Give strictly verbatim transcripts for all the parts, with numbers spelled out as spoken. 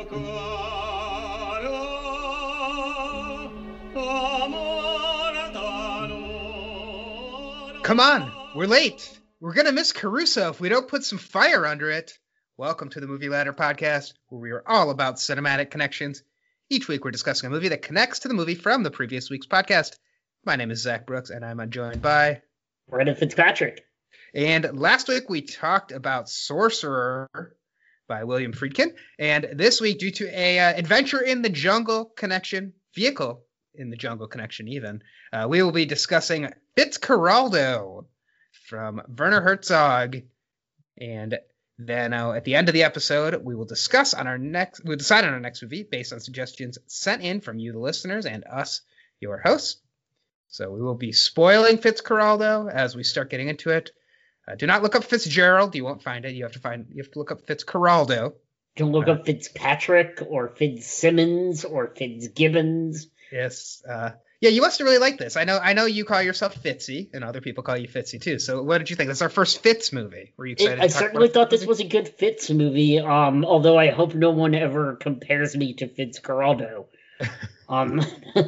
Come on, we're late. We're going to miss Caruso if we don't put some fire under it. Welcome to the Movie Ladder Podcast, where we are all about cinematic connections. Each week we're discussing a movie that connects to the movie from the previous week's podcast. My name is Zach Brooks, and I'm joined by... Brendan Fitzpatrick. And last week we talked about Sorcerer by William Friedkin. And this week, due to a uh, Adventure in the Jungle connection, vehicle in the jungle connection even, uh, we will be discussing Fitzcarraldo from Werner Herzog. And then uh, at the end of the episode, we will discuss on our next, we'll decide on our next movie based on suggestions sent in from you, the listeners, and us, your hosts. So we will be spoiling Fitzcarraldo as we start getting into it. Uh, do not look up Fitzgerald. You won't find it. You have to find. You have to look up Fitzcarraldo. Don't look uh, up Fitzpatrick or Fitzsimmons or Fitzgibbons. Yes. Uh, yeah, you must really like this. I know. I know you call yourself Fitzy, and other people call you Fitzy too. So, what did you think? This is our first Fitz movie. Were you excited? It, I to talk certainly about thought this movie? was a good Fitz movie. Um, although I hope no one ever compares me to Fitzcarraldo. um,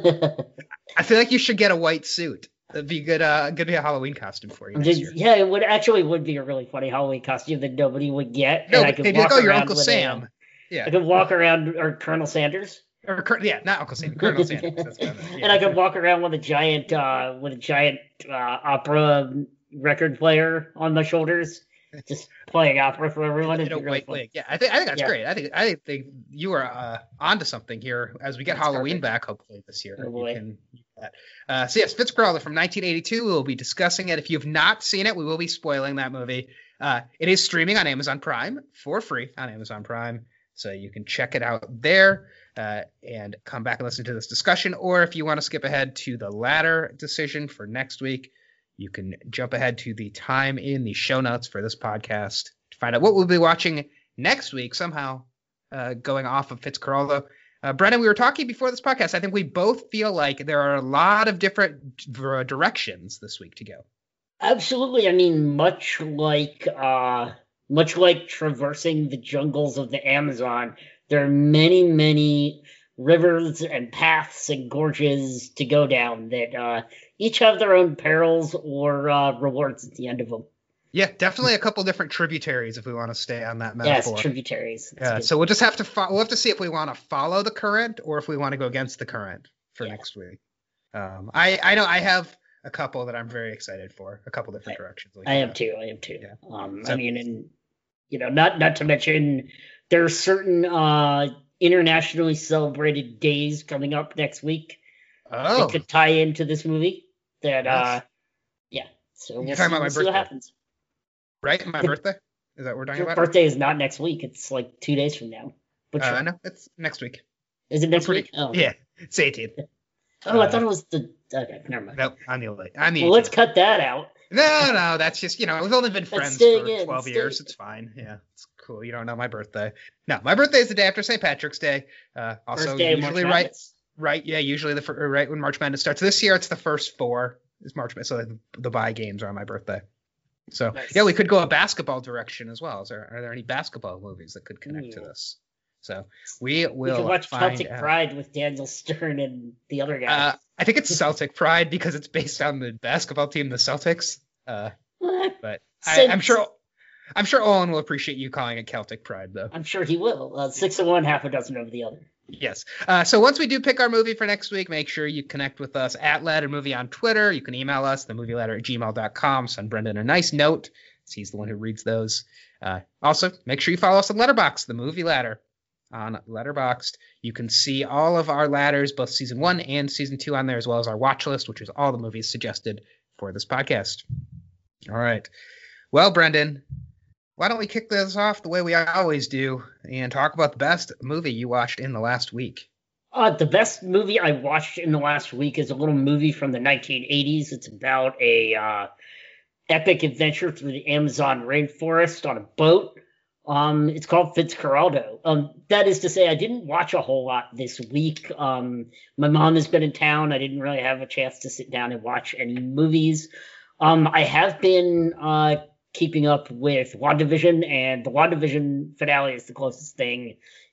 I feel like you should get a white suit. That'd be good. Uh, good to be a Halloween costume for you. Next year. Yeah, it would actually would be a really funny Halloween costume that nobody would get. No, and I but could they'd be walk like, oh, you're around Uncle with Sam. A, Yeah. I could walk around, or Colonel Sanders. Or yeah, not Uncle Sam, Colonel Sanders. That's better. Yeah. And I could walk around with a giant, uh, with a giant uh, opera record player on my shoulders, just playing opera for everyone. In a really white fun. wig. Yeah, I think I think that's Yeah. great. I think I think you are uh, onto something here as we get That's Halloween perfect. back, hopefully this year. Oh, You boy. can use that. Uh, so yes, Fitzcarraldo from nineteen eighty-two. We will be discussing it. If you have not seen it, we will be spoiling that movie. Uh, it is streaming on Amazon Prime for free on Amazon Prime, so you can check it out there uh, and come back and listen to this discussion. Or if you want to skip ahead to the latter decision for next week, you can jump ahead to the time in the show notes for this podcast to find out what we'll be watching next week, somehow uh, going off of Fitzcarraldo. Uh, Brennan, we were talking before this podcast. I think we both feel like there are a lot of different d- directions this week to go. Absolutely. I mean, much like, uh, much like traversing the jungles of the Amazon, there are many, many rivers and paths and gorges to go down that uh, each have their own perils or uh, rewards at the end of them. Yeah, definitely a couple different tributaries if we want to stay on that Yes, metaphor. tributaries. That's Yeah, good. so we'll just have to fo- we'll have to see if we want to follow the current or if we want to go against the current for Yeah. next week. Um, I I know I have a couple that I'm very excited for, a couple different directions. we I can am go. too. I am too. Yeah. Um, So- I mean, and you know, not not to mention there are certain uh, internationally celebrated days coming up next week Oh, that could tie into this movie. That uh, Yes. yeah. So You're we'll, talking see, about my we'll see what birthday. happens. right, my birthday. Is that what we're talking Your about? birthday is not next week. It's like two days from now. But Uh, sure. no, it's next week. Is it next pretty- week? Oh, Yeah, it's eighteenth. Oh, I uh, thought it was the. Okay, never mind. Nope, I'm the only. I'm the. Well, let's eighteenth. cut that out. No, no, that's just you know we've only been friends staying for in, twelve staying years. in. It's fine. Yeah, it's cool. You don't know my birthday. No, my birthday is the day after Saint Patrick's Day. Uh, also First day of March usually right, Madness. right. Yeah, usually the fir- right when March Madness starts. This year it's the first four. Is March Madness, so the, the bye games are on my birthday. So Nice. yeah, we could go a basketball direction as well. Is there are there any basketball movies that could connect to Ooh. this? So we We will can watch find Celtic out. Pride with Daniel Stern and the other guy. Uh, I think it's Celtic Pride because it's based on the basketball team, the Celtics. Uh, Eh, but I, Since- I'm sure, I'm sure Owen will appreciate you calling it Celtic Pride, though. I'm sure he will. Uh, six of one, half a dozen of the other. Yes. Uh, so once we do pick our movie for next week, make sure you connect with us at Ladder Movie on Twitter. You can email us, themovieladder at gmail dot com. Send Brendan a nice note. He's the one who reads those. Uh, also, make sure you follow us on Letterboxd, the Movie Ladder on Letterboxd. You can see all of our ladders, both season one and season two on there, as well as our watch list, which is all the movies suggested for this podcast. All right. Well, Brendan, why don't we kick this off the way we always do and talk about the best movie you watched in the last week? Uh, the best movie I watched in the last week is a little movie from the nineteen eighties. It's about a uh, epic adventure through the Amazon rainforest on a boat. Um, it's called Fitzcarraldo. Um, that is to say, I didn't watch a whole lot this week. Um, my mom has been in town. I didn't really have a chance to sit down and watch any movies. Um, I have been uh, keeping up with WandaVision, and the WandaVision finale is the closest thing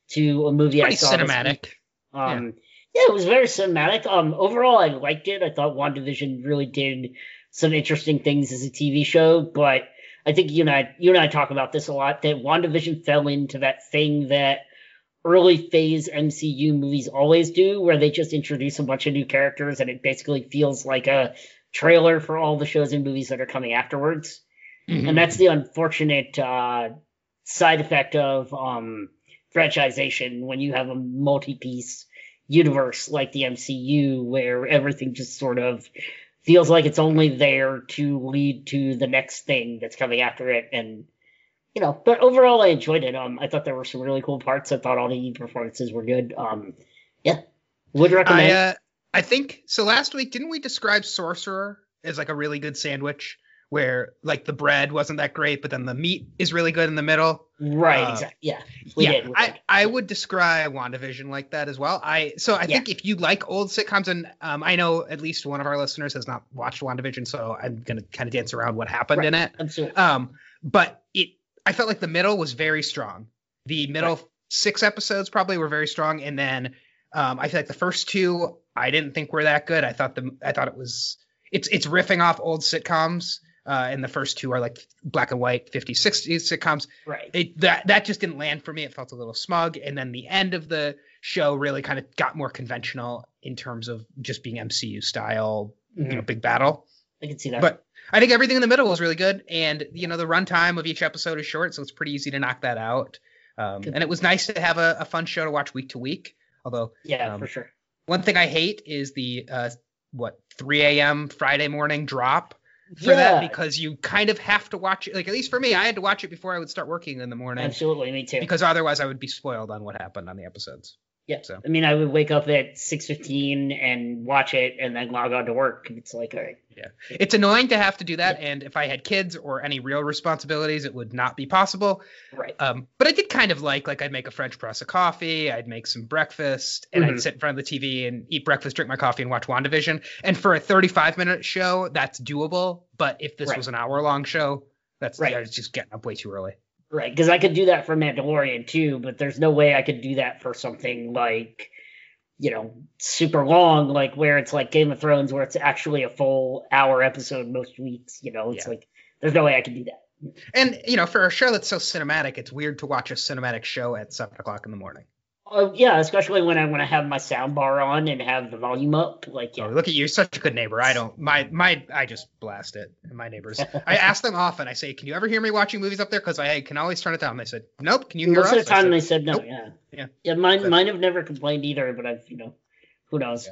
to a movie I Pretty saw this cinematic. week. Um, yeah. yeah, it was very cinematic. Um, overall, I liked it. I thought WandaVision really did some interesting things as a T V show, but I think you and I, you and I talk about this a lot, that WandaVision fell into that thing that early phase M C U movies always do, where they just introduce a bunch of new characters and it basically feels like a trailer for all the shows and movies that are coming afterwards. Mm-hmm. And that's the unfortunate uh, side effect of um, franchisation when you have a multi-piece universe like the M C U, where everything just sort of feels like it's only there to lead to the next thing that's coming after it. And, you know, but overall I enjoyed it. Um, I thought there were some really cool parts. I thought all the performances were good. Um, yeah, would recommend. I, uh, I think, so last week, didn't we describe Sorcerer as like a really good sandwich where like the bread wasn't that great, but then the meat is really good in the middle? Right, uh, exactly. Yeah, we yeah. did, we I, did. I would describe WandaVision like that as well. I So I yeah. think if you like old sitcoms, and um, I know at least one of our listeners has not watched WandaVision, so I'm going to kind of dance around what happened right. in it. Absolutely. Um, but it, I felt like the middle was very strong. The middle right. six episodes probably were very strong, and then um, I feel like the first two I didn't think were that good. I thought the I thought it was it's it's riffing off old sitcoms. Uh, and the first two are like black and white fifties, sixties sitcoms. Right. It, that that just didn't land for me. It felt a little smug. And then the end of the show really kind of got more conventional in terms of just being M C U style, mm-hmm. you know, big battle. I can see that. But I think everything in the middle was really good. And, you know, the runtime of each episode is short, so it's pretty easy to knock that out. Um, and it was nice to have a, a fun show to watch week to week. Although, yeah, um, for sure. One thing I hate is the, uh, what, three a.m. Friday morning drop. For yeah. that, because you kind of have to watch it. Like, at least for me, I had to watch it before I would start working in the morning. Absolutely, me too. Because otherwise I would be spoiled on what happened on the episodes. Yeah. So I mean, I would wake up at six fifteen and watch it and then log on to work. It's like, all right. Yeah. It's annoying to have to do that. Yeah. And if I had kids or any real responsibilities, it would not be possible. Right. Um, but I did kind of like, like I'd make a French press of coffee. I'd make some breakfast and mm-hmm. I'd sit in front of the T V and eat breakfast, drink my coffee and watch WandaVision. And for a thirty-five minute show, that's doable. But if this right. was an hour long show, that's right. I was just getting up way too early. Right. Because I could do that for Mandalorian too, but there's no way I could do that for something like, you know, super long, like where it's like Game of Thrones, where it's actually a full hour episode most weeks. You know, it's yeah. like, there's no way I could do that. And, you know, for a show that's so cinematic, it's weird to watch a cinematic show at seven o'clock in the morning. Oh, yeah, especially when I when I have my sound bar on and have the volume up. Like, yeah. Oh, look at you, you're such a good neighbor. I don't, my, my, I just blast it. And my neighbors, I ask them often, I say, can you ever hear me watching movies up there? Because I can always turn it down. They said, nope. Can you hear Most us? Most of the time said, they said no, nope. yeah. Yeah. Yeah, mine, but, mine have never complained either, but I've, you know, who knows?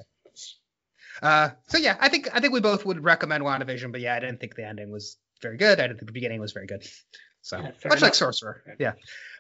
Yeah. Uh, so yeah, I think I think we both would recommend WandaVision, but yeah, I didn't think the ending was very good. I didn't think the beginning was very good. So yeah, much enough. Like Sorcerer. Yeah.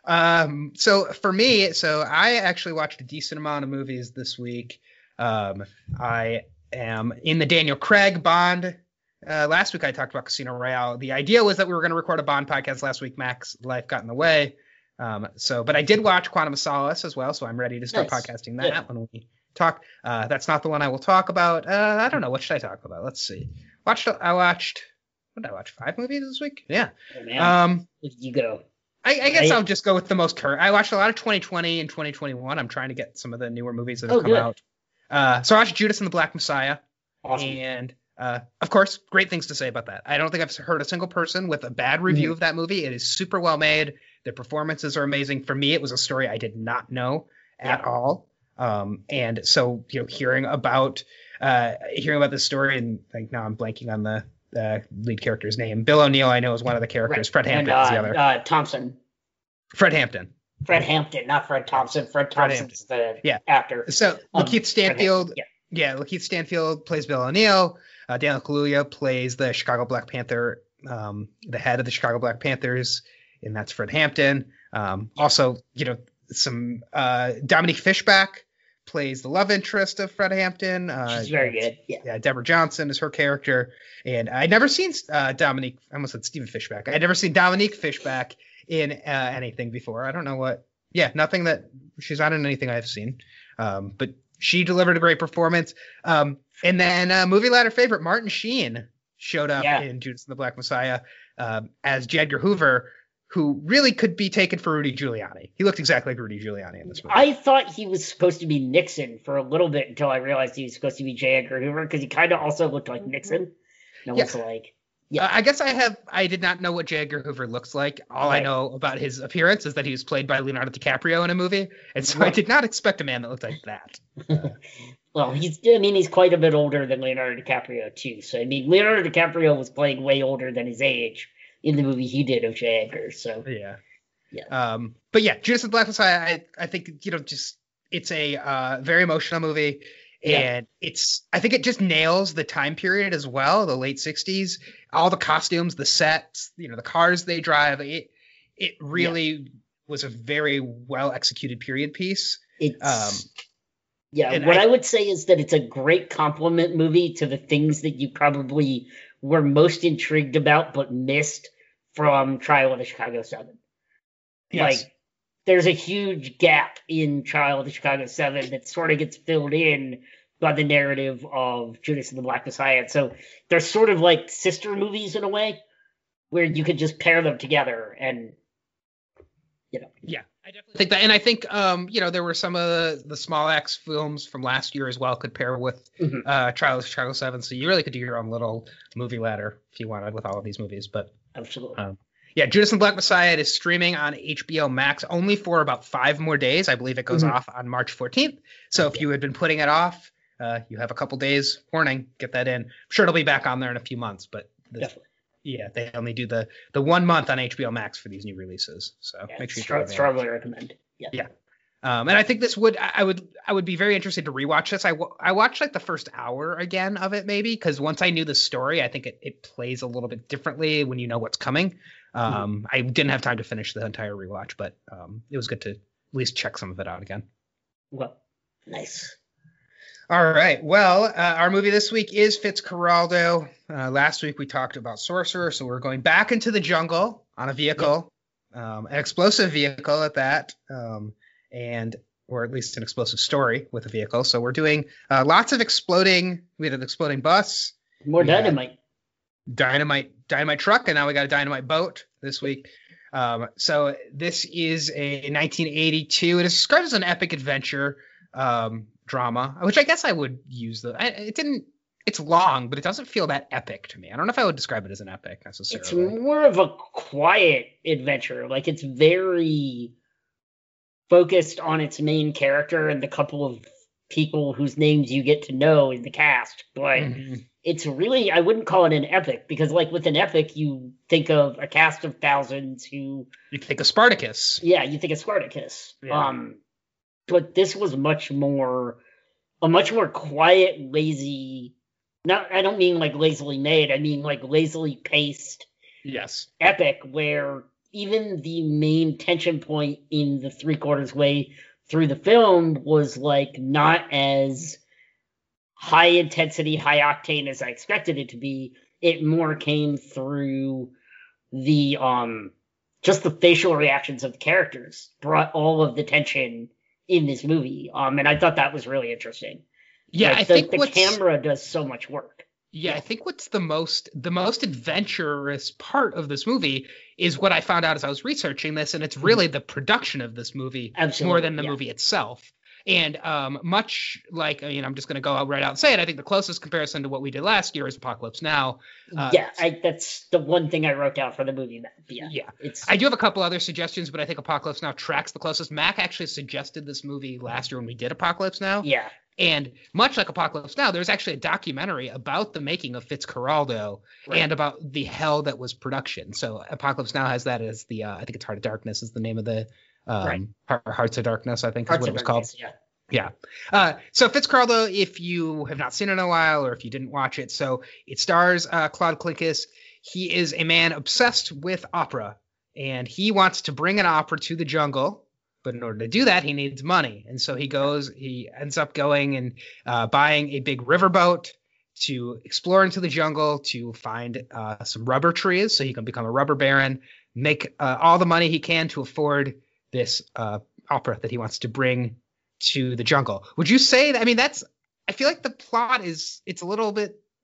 Um, so for me, so I actually watched a decent amount of movies this week. Um, I am in the Daniel Craig Bond. Uh, last week I talked about Casino Royale. The idea was that we were going to record a Bond podcast last week. Mac's life got in the way. Um, so, but I did watch Quantum of Solace as well, so I'm ready to start nice. podcasting that yeah. when we talk. Uh, that's not the one I will talk about. Uh, I don't know. What should I talk about? Let's see. Watched. I watched. What did I watch? Five movies this week? Yeah. Oh, man. Um, you go. I, I guess I, I'll just go with the most current. I watched a lot of twenty twenty and twenty twenty-one. I'm trying to get some of the newer movies that have oh, come good. out. Uh, so I watched Judas and the Black Messiah. Awesome. And uh, of course, great things to say about that. I don't think I've heard a single person with a bad review mm. of that movie. It is super well made. The performances are amazing. For me, it was a story I did not know at yeah. all. Um, and so, you know, hearing about uh, hearing about this story, and like now I'm blanking on the uh, lead character's name. Bill O'Neill, I know, is one of the characters. Right. Fred Hampton and, uh, is the other. Uh, Thompson. Fred Hampton. Fred Hampton, not Fred Thompson. Fred Thompson's the yeah. actor. So um, Lakeith Stanfield, yeah. yeah, Lakeith Stanfield plays Bill O'Neill. Uh, Daniel Kaluuya plays the Chicago Black Panther, um, the head of the Chicago Black Panthers, and that's Fred Hampton. Um, also, you know, some uh, Dominique Fishback plays the love interest of Fred Hampton. Uh, She's very good. Yeah. yeah, Deborah Johnson is her character, and I'd never seen uh, Dominique. I almost said Stephen Fishback. I'd never seen Dominique Fishback in uh, anything before. I don't know what. Yeah, nothing that she's not in anything I've seen. Um, but she delivered a great performance. Um, and then uh, movie ladder favorite Martin Sheen showed up yeah. in Judas and the Black Messiah um, as J. Edgar Hoover, who really could be taken for Rudy Giuliani. He looked exactly like Rudy Giuliani in this movie. I thought he was supposed to be Nixon for a little bit until I realized he was supposed to be J. Edgar Hoover, because he kind of also looked like Nixon. And I was Yeah. like, yeah. Uh, I guess I have. I did not know what J. Edgar Hoover looks like. All I Right. know about his appearance is that he was played by Leonardo DiCaprio in a movie, and so I Right. did not expect a man that looked like that. Well, he's, I mean, he's quite a bit older than Leonardo DiCaprio, too. So, I mean, Leonardo DiCaprio was playing way older than his age in the movie he did of J. Edgar, so. Yeah. Yeah. Um. But yeah, Judas and the Black Messiah. I I think you know just it's a uh, very emotional movie. Yeah. And it's, I think it just nails the time period as well, the late sixties, all the costumes, the sets, you know, the cars they drive. It, it really was a very well executed period piece. It's, Um, yeah, and what I, I- would say is that it's a great compliment movie to the things that you probably were most intrigued about but missed from Trial of the Chicago Seven. Yes. Like, there's a huge gap in Trial of the Chicago Seven that sort of gets filled in by the narrative of Judas and the Black Messiah. So they're sort of like sister movies in a way, where you could just pair them together and, you know. Yeah, I definitely think that. And I think, um, you know, there were some of the, the small X films from last year as well could pair with Mhm. uh, Trial of Chicago seven. So you really could do your own little movie ladder if you wanted with all of these movies. But Absolutely. Um, yeah, Judas and the Black Messiah is streaming on H B O Max only for about five more days. I believe it goes Mhm. off on March fourteenth. So if you had been putting it off, uh, you have a couple days warning. Get that in. I'm sure it'll be back on there in a few months, but this, Definitely. yeah, they only do the the one month on H B O Max for these new releases. So Yeah, make sure you stra- take advantage. strongly recommend. Yeah. Yeah. Um, and I think this would I I would I would be very interested to rewatch this. I, w- I watched like the first hour again of it maybe because once I knew the story, I think it, it plays a little bit differently when you know what's coming. Um, I didn't have time to finish the entire rewatch, but um, it was good to at least check some of it out again. Well, nice. All right. Well, uh, our movie this week is Fitzcarraldo. Uh, last week we talked about Sorcerer, so we're going back into the jungle on a vehicle, um, an explosive vehicle at that, um, and or at least an explosive story with a vehicle. So we're doing uh, lots of exploding. We had an exploding bus, More Yeah. dynamite. dynamite, dynamite truck, and now we got a dynamite boat this week. Um, so this is a nineteen eighty-two. It is described as an epic adventure um, drama, which I guess I would use. The I, it didn't. It's long, but it doesn't feel that epic to me. I don't know if I would describe it as an epic It's necessarily. more of a quiet adventure. Like, it's very focused on its main character and the couple of people whose names you get to know in the cast. But Mhm. it's really, I wouldn't call it an epic, because, like, with an epic, you think of a cast of thousands who, You think of Spartacus. yeah, you think of Spartacus. Yeah. Um, but this was much more, a much more quiet, lazy, not, I don't mean like lazily made, I mean like lazily paced Yes. epic, where even the main tension point in the three quarters way through the film was like not as high intensity, high octane as I expected it to be. It more came through the um just the facial reactions of the characters brought all of the tension in this movie. Um and I thought that was really interesting. Yeah, Like, I the, think the what's camera does so much work. Yeah, I think what's the most the most adventurous part of this movie is what I found out as I was researching this, and it's really the production of this movie Absolutely, more than the yeah. movie itself. And um, much like, I mean, I'm just going to go out right out and say it. I think the closest comparison to what we did last year is Apocalypse Now. Uh, yeah, I, that's the one thing I wrote down for the movie. That yeah, Yeah. it's I do have a couple other suggestions, but I think Apocalypse Now tracks the closest. Mac actually suggested this movie last year when we did Apocalypse Now. yeah, And much like Apocalypse Now, there's actually a documentary about the making of Fitzcarraldo Right. and about the hell that was production. So Apocalypse Now has that as the, uh, I think it's Heart of Darkness is the name of the, um, Right. Heart- Hearts of Darkness, I think Parts is what of it was called. Darkness, yeah. Yeah. Uh, so Fitzcarraldo, if you have not seen it in a while or if you didn't watch it, so it stars uh, Claude Klinkis. He is a man obsessed with opera, and he wants to bring an opera to the jungle. But in order to do that, he needs money. And so he goes, he ends up going and uh, buying a big riverboat to explore into the jungle to find uh, some rubber trees so he can become a rubber baron, make uh, all the money he can to afford this uh, opera that he wants to bring to the jungle. Would you say that? I mean, that's, I feel like the plot is, it's a little bit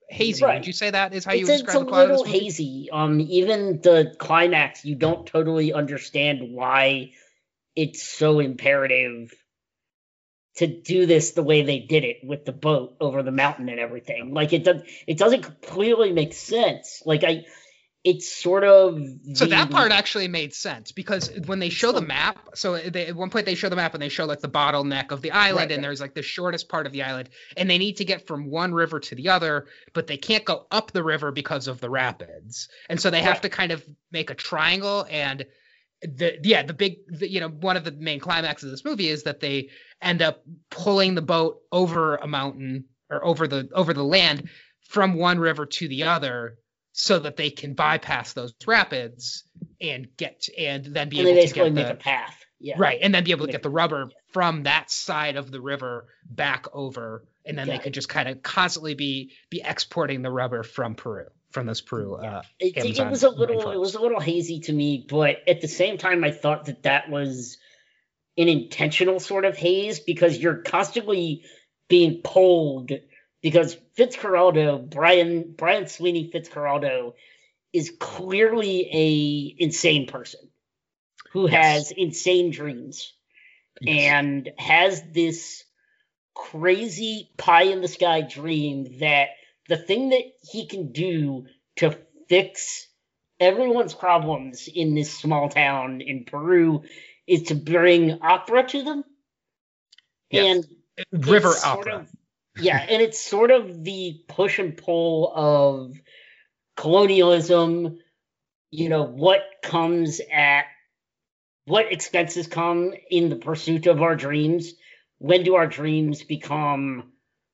hazy. Right. Would you say that is how it's, you would it's describe a the plot of this little movie? hazy. Um, even the climax, you don't totally understand why it's so imperative to do this the way they did it with the boat over the mountain and everything. Like it does, it doesn't completely make sense. Like I, it's sort of the, So that part actually made sense because when they show the map, so they, at one point they show the map and they show like the bottleneck of the island, Right, and right. there's like the shortest part of the island, and they need to get from one river to the other, but they can't go up the river because of the rapids, and so they have Right. to kind of make a triangle. And the yeah, the big, the, you know, one of the main climaxes of this movie is that they end up pulling the boat over a mountain or over the over the land from one river to the other, so that they can bypass those rapids and get and then be and able they to basically get make the a path. Yeah. right, and then be able to Make get the a- rubber from that side of the river back over, and then Yeah. they could just kind of constantly be be exporting the rubber from Peru, from those Peru. Uh, It, it Amazon was a little, rainforest. it was a little hazy to me, but at the same time, I thought that that was an intentional sort of haze because you're constantly being pulled. Because Fitzcarraldo, Brian Brian Sweeney Fitzcarraldo, is clearly a insane person who Yes. has insane dreams Yes. and has this crazy pie in the sky dream that the thing that he can do to fix everyone's problems in this small town in Peru is to bring opera to them. Yes. And river it's sort opera. of- yeah, and it's sort of the push and pull of colonialism, you know, what comes at, what expenses come in the pursuit of our dreams. When do our dreams become,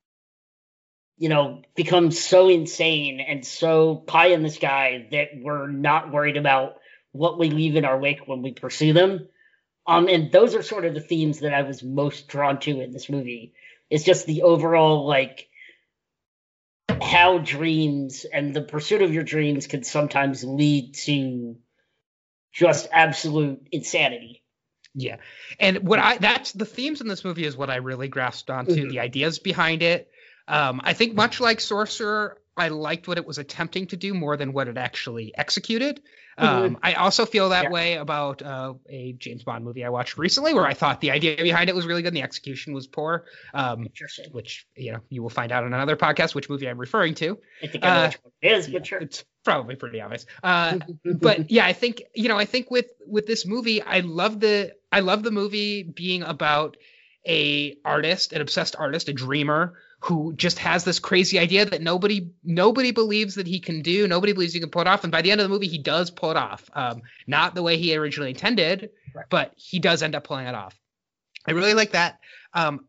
you know, become so insane and so pie in the sky that we're not worried about what we leave in our wake when we pursue them? Um, and those are sort of the themes that I was most drawn to in this movie. It's just the overall, like, how dreams and the pursuit of your dreams can sometimes lead to just absolute insanity. Yeah. And what I that's the themes in this movie is what I really grasped onto, Mhm. the ideas behind it. Um, I think much like Sorcerer, I liked what it was attempting to do more than what it actually executed. Um, I also feel that Yeah. way about uh, a James Bond movie I watched recently, where I thought the idea behind it was really good and the execution was poor. Um, Interesting. which, you know, you will find out on another podcast which movie I'm referring to. I think I know Uh, which one it is, but Yeah, sure. it's probably pretty obvious. Uh, but yeah, I think, you know, I think with with this movie, I love the I love the movie being about a artist, an obsessed artist, a dreamer who just has this crazy idea that nobody nobody believes that he can do. Nobody believes he can pull it off. And by the end of the movie, he does pull it off. Um, not the way he originally intended, Right. but he does end up pulling it off. I really like that. Um,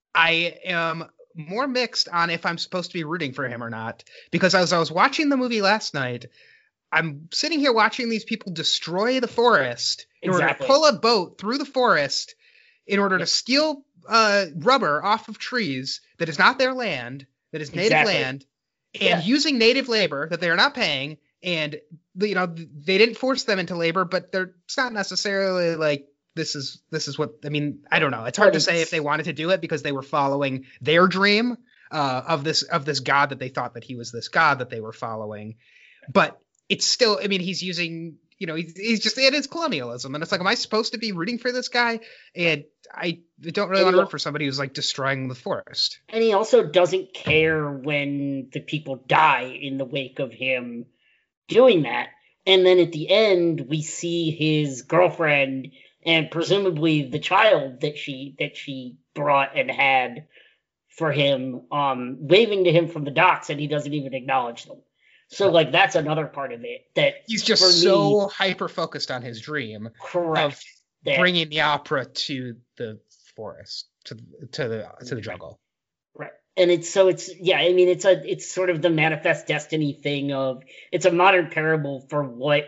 I am more mixed on if I'm supposed to be rooting for him or not, because as I was watching the movie last night, I'm sitting here watching these people destroy the forest in order Exactly. to pull a boat through the forest in order to steal uh, rubber off of trees that is not their land, that is native Exactly. land, and Yeah. using native labor that they are not paying. And, you know, they didn't force them into labor, but they're, it's not necessarily like this is this is what, I mean, I don't know. It's hard Well, to say it's- if they wanted to do it because they were following their dream uh, of this of this god that they thought that he was this god that they were following. But it's still, I mean, he's using, you know, he's, he's just, it is colonialism. And it's like, am I supposed to be rooting for this guy? And I don't really And want to he- root for somebody who's like destroying the forest. And he also doesn't care when the people die in the wake of him doing that. And then at the end, we see his girlfriend and presumably the child that she that she brought and had for him, um, waving to him from the docks, and he doesn't even acknowledge them. So, like, that's another part of it that He's just for me- so hyper focused on his dream correct of that- bringing the opera to the forest, to to the to the jungle. Right. And it's so it's yeah, I mean it's a it's sort of the manifest destiny thing of it's a modern parable for what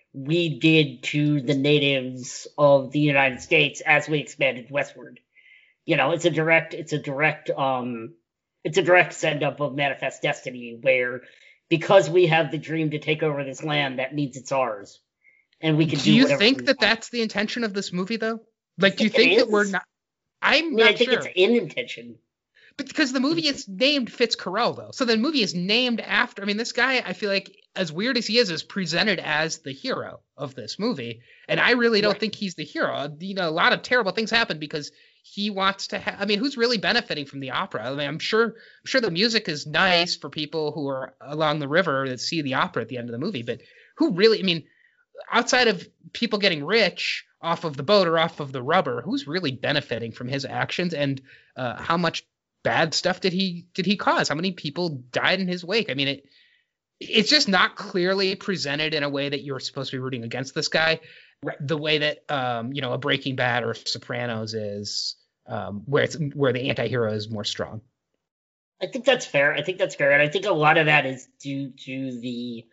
we did to the natives of the United States as we expanded westward. You know, it's a direct it's a direct um it's a direct send up of manifest destiny where because we have the dream to take over this land, that means it's ours. And we can do, Do you whatever think we that want. that's the intention of this movie, though? Like, do you think it think that we're is. not? I I'm mean, not I think sure. it's in intention. but because the movie is named Fitzcarraldo, so the movie is named after. I mean, this guy, I feel like, as weird as he is, is presented as the hero of this movie, and I really don't Right. think he's the hero. You know, a lot of terrible things happen because he wants to have. I mean, who's really benefiting from the opera? I mean, I'm sure, I'm sure the music is nice for people who are along the river that see the opera at the end of the movie, but who really? I mean, outside of people getting rich off of the boat or off of the rubber, who's really benefiting from his actions, and uh, how much bad stuff did he did he cause? How many people died in his wake? I mean, it it's just not clearly presented in a way that you're supposed to be rooting against this guy, the way that um, you know, a Breaking Bad or Sopranos is, um, where it's where the anti-hero is more strong. I think that's fair. I think that's fair, and I think a lot of that is due to the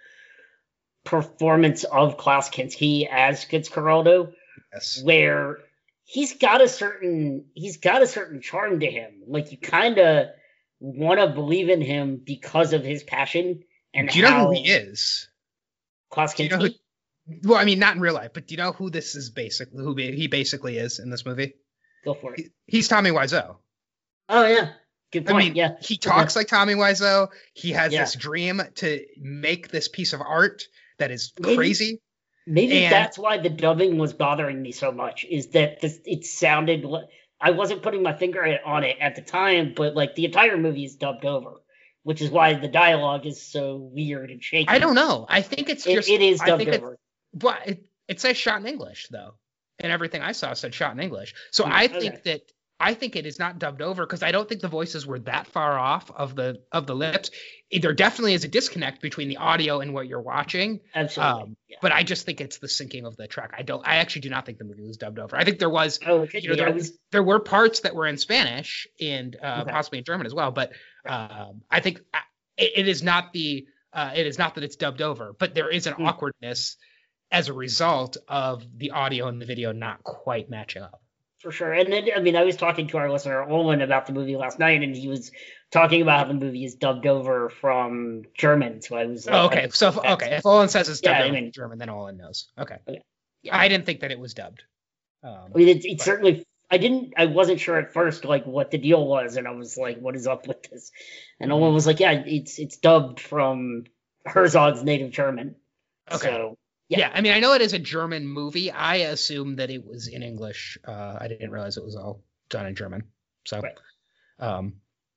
performance of Klaus Kinski as Fitzcarraldo, Yes. where he's got a certain he's got a certain charm to him. Like, you kind of want to believe in him because of his passion and Do you know how who he is? Klaus Do you Kinski. know who? Well, I mean, not in real life, but do you know who this is basically? Who he basically is in this movie? Go for it. He, he's Tommy Wiseau. Oh yeah, good I point. mean, yeah, he talks like Tommy Wiseau. He has Yeah. this dream to make this piece of art that is Maybe- crazy. Maybe and- that's why the dubbing was bothering me so much. Is that this, it sounded li- I wasn't putting my finger on it at the time, but like the entire movie is dubbed over, which is why the dialogue is so weird and shaky. I don't know. I think it's It, just. it is I dubbed think it- over. But it, it says shot in English though, and everything I saw said shot in English. So Hmm, I okay. think that I think it is not dubbed over because I don't think the voices were that far off of the of the lips. There definitely is a disconnect between the audio and what you're watching. Absolutely. Um, yeah. But I just think it's the syncing of the track. I don't. I actually do not think the movie was dubbed over. I think there was. Oh, it could You know, be. I there, was there were parts that were in Spanish and uh, Okay. possibly in German as well. But um, I think uh, it, it is not the. Uh, it is not that it's dubbed over, but there is an Hmm. awkwardness as a result of the audio and the video not quite matching up. for sure. And then, I mean, I was talking to our listener Olin about the movie last night, and he was talking about how the movie is dubbed over from German. So I was like, Oh, okay, I- so if, that's- okay, if Olin says it's dubbed Yeah, I over mean- in German, then Olin knows. Okay, Okay. Yeah. I didn't think that it was dubbed. Um, I mean, it, it But- certainly. I didn't. I wasn't sure at first, like what the deal was, and I was like, "What is up with this?" And Olin was like, "Yeah, it's it's dubbed from Herzog's native German." Okay. So yeah. yeah. I mean, I know it is a German movie. I assumed that it was in English. Uh, I didn't realize it was all done in German. So, Right. um,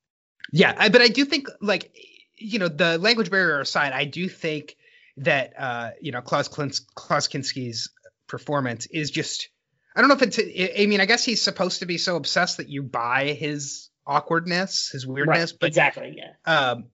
yeah, I, but I do think, like, you know, the language barrier aside, I do think that, uh, you know, Klaus, Klins, Klaus Kinski's performance is just, I don't know if it's, I mean, I guess he's supposed to be so obsessed that you buy his awkwardness, his weirdness, Right. but Exactly. Yeah. um,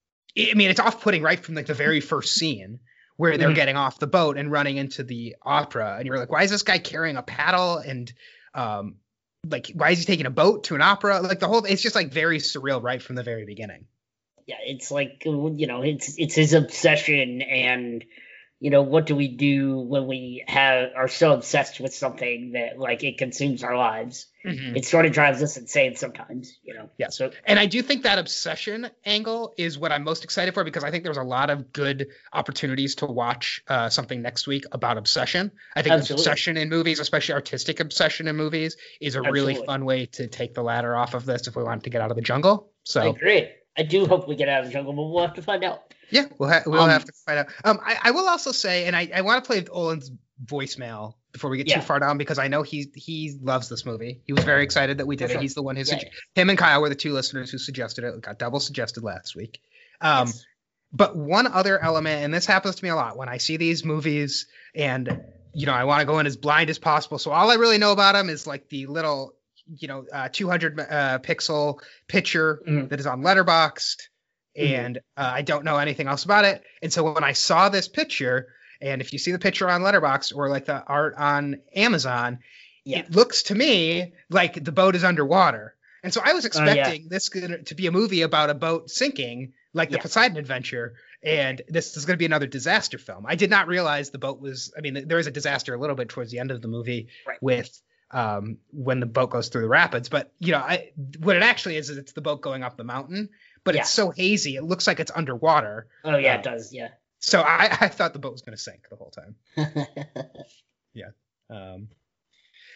I mean, it's off-putting right from like the very first scene where they're Mhm. getting off the boat and running into the opera, and you're like, why is this guy carrying a paddle? And um, like, why is he taking a boat to an opera? Like the whole, it's just like very surreal right from the very beginning. Yeah. It's like, you know, it's it's his obsession, and you know, what do we do when we have are so obsessed with something that like it consumes our lives? Mhm. It sort of drives us insane sometimes. You know. Yeah. So And I do think that obsession angle is what I'm most excited for, because I think there's a lot of good opportunities to watch uh, something next week about obsession. I think Absolutely. obsession in movies, especially artistic obsession in movies, is a really Absolutely. fun way to take the ladder off of this if we want to get out of the jungle. I So agree. I do hope we get out of the jungle, but we'll have to find out. yeah, we'll, ha- we'll Um, have to find out. Um, I, I will also say, and I, I want to play Olin's voicemail before we get Yeah. too far down, because I know he he loves this movie. He was very excited that we did For it. sure. He's the one who Yeah, sugge- him and Kyle were the two listeners who suggested it. It got double suggested last week. Um, Yes. But one other element, and this happens to me a lot when I see these movies, and you know, I want to go in as blind as possible. So all I really know about them is like the little, you know, uh, two hundred uh, pixel picture Mhm. that is on Letterboxd, Mhm. and uh, I don't know anything else about it. And so when I saw this picture, and if you see the picture on Letterboxd or like the art on Amazon, Yeah. it looks to me like the boat is underwater. And so I was Oh, yeah. expecting this gonna, to be a movie about a boat sinking, like the Yeah. Poseidon Adventure, and this is going to be another disaster film. I did not realize the boat was. I mean, there is a disaster a little bit towards the end of the movie Right. with um, when the boat goes through the rapids. But you know, I, what it actually is is it's the boat going up the mountain, but Yeah. it's so hazy, it looks like it's underwater. Oh yeah, uh, it does. Yeah. So I, I thought the boat was going to sink the whole time. Um,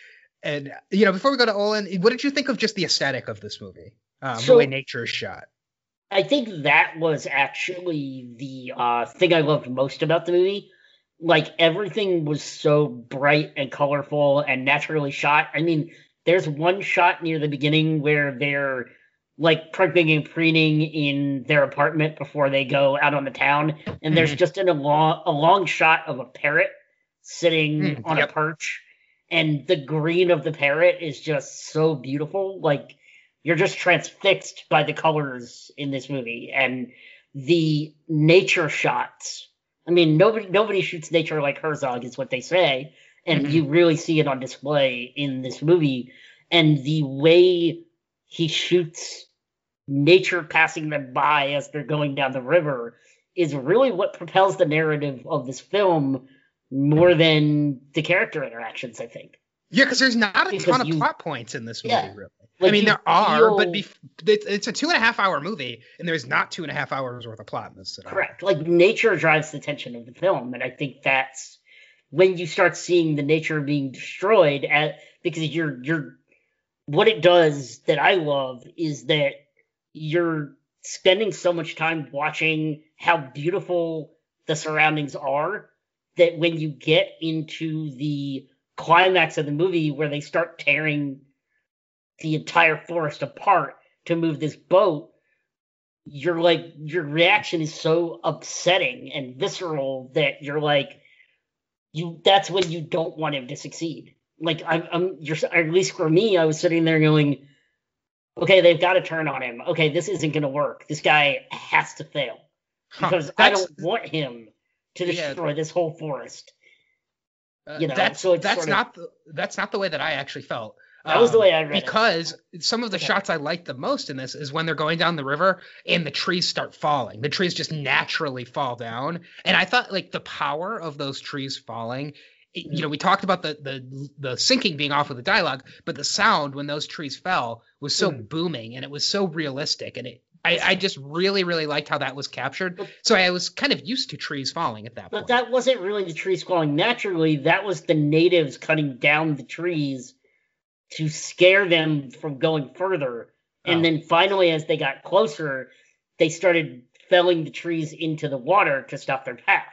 And, you know, before we go to Olin, what did you think of just the aesthetic of this movie? Um, So- the way nature is shot. I think that was actually the uh, thing I loved most about the movie. Like, everything was so bright and colorful and naturally shot. I mean, there's one shot near the beginning where they're, like, primping and preening in their apartment before they go out on the town, and there's Mhm. just an, a, long, a long shot of a parrot sitting Mm, on yep. a perch, and the green of the parrot is just so beautiful. Like, you're just transfixed by the colors in this movie and the nature shots. I mean, nobody nobody shoots nature like Herzog, is what they say, and Mhm. you really see it on display in this movie. And the way he shoots nature passing them by as they're going down the river is really what propels the narrative of this film more than the character interactions, I think. Yeah, because there's not a Because ton of you- plot points in this movie, Yeah. really. Like, I mean, you there are, feel- but bef- it's it's a two and a half hour movie, and there's not two and a half hours worth of plot in this at all. Correct. Like, nature drives the tension of the film, and I think that's when you start seeing the nature being destroyed at because you're you're what it does that I love is that you're spending so much time watching how beautiful the surroundings are that when you get into the climax of the movie where they start tearing the entire forest apart to move this boat, you're like, your reaction is so upsetting and visceral that you're like, you. That's when you don't want him to succeed. Like, I'm, I'm, you're, or at least for me, I was sitting there going, okay, they've got to turn on him. Okay, this isn't going to work. This guy has to fail Huh, because I that's- don't want him to Yeah. destroy this whole forest. Uh, you know, that's so it's that's sort of- not the, that's not the way that I actually felt. That was the Um, way I read it. because some of the Okay. shots I like the most in this is when they're going down the river and the trees start falling. The trees just naturally fall down, and I thought like the power of those trees falling. it- You know, we talked about the the the syncing being off with the dialogue, but the sound when those trees fell was so Mhm. booming and it was so realistic, and it. I, I just really, really liked how that was captured. So I was kind of used to trees falling at that But point. that wasn't really the trees falling naturally. That was the natives cutting down the trees to scare them from going further. And Oh. then finally, as they got closer, they started felling the trees into the water to stop their path.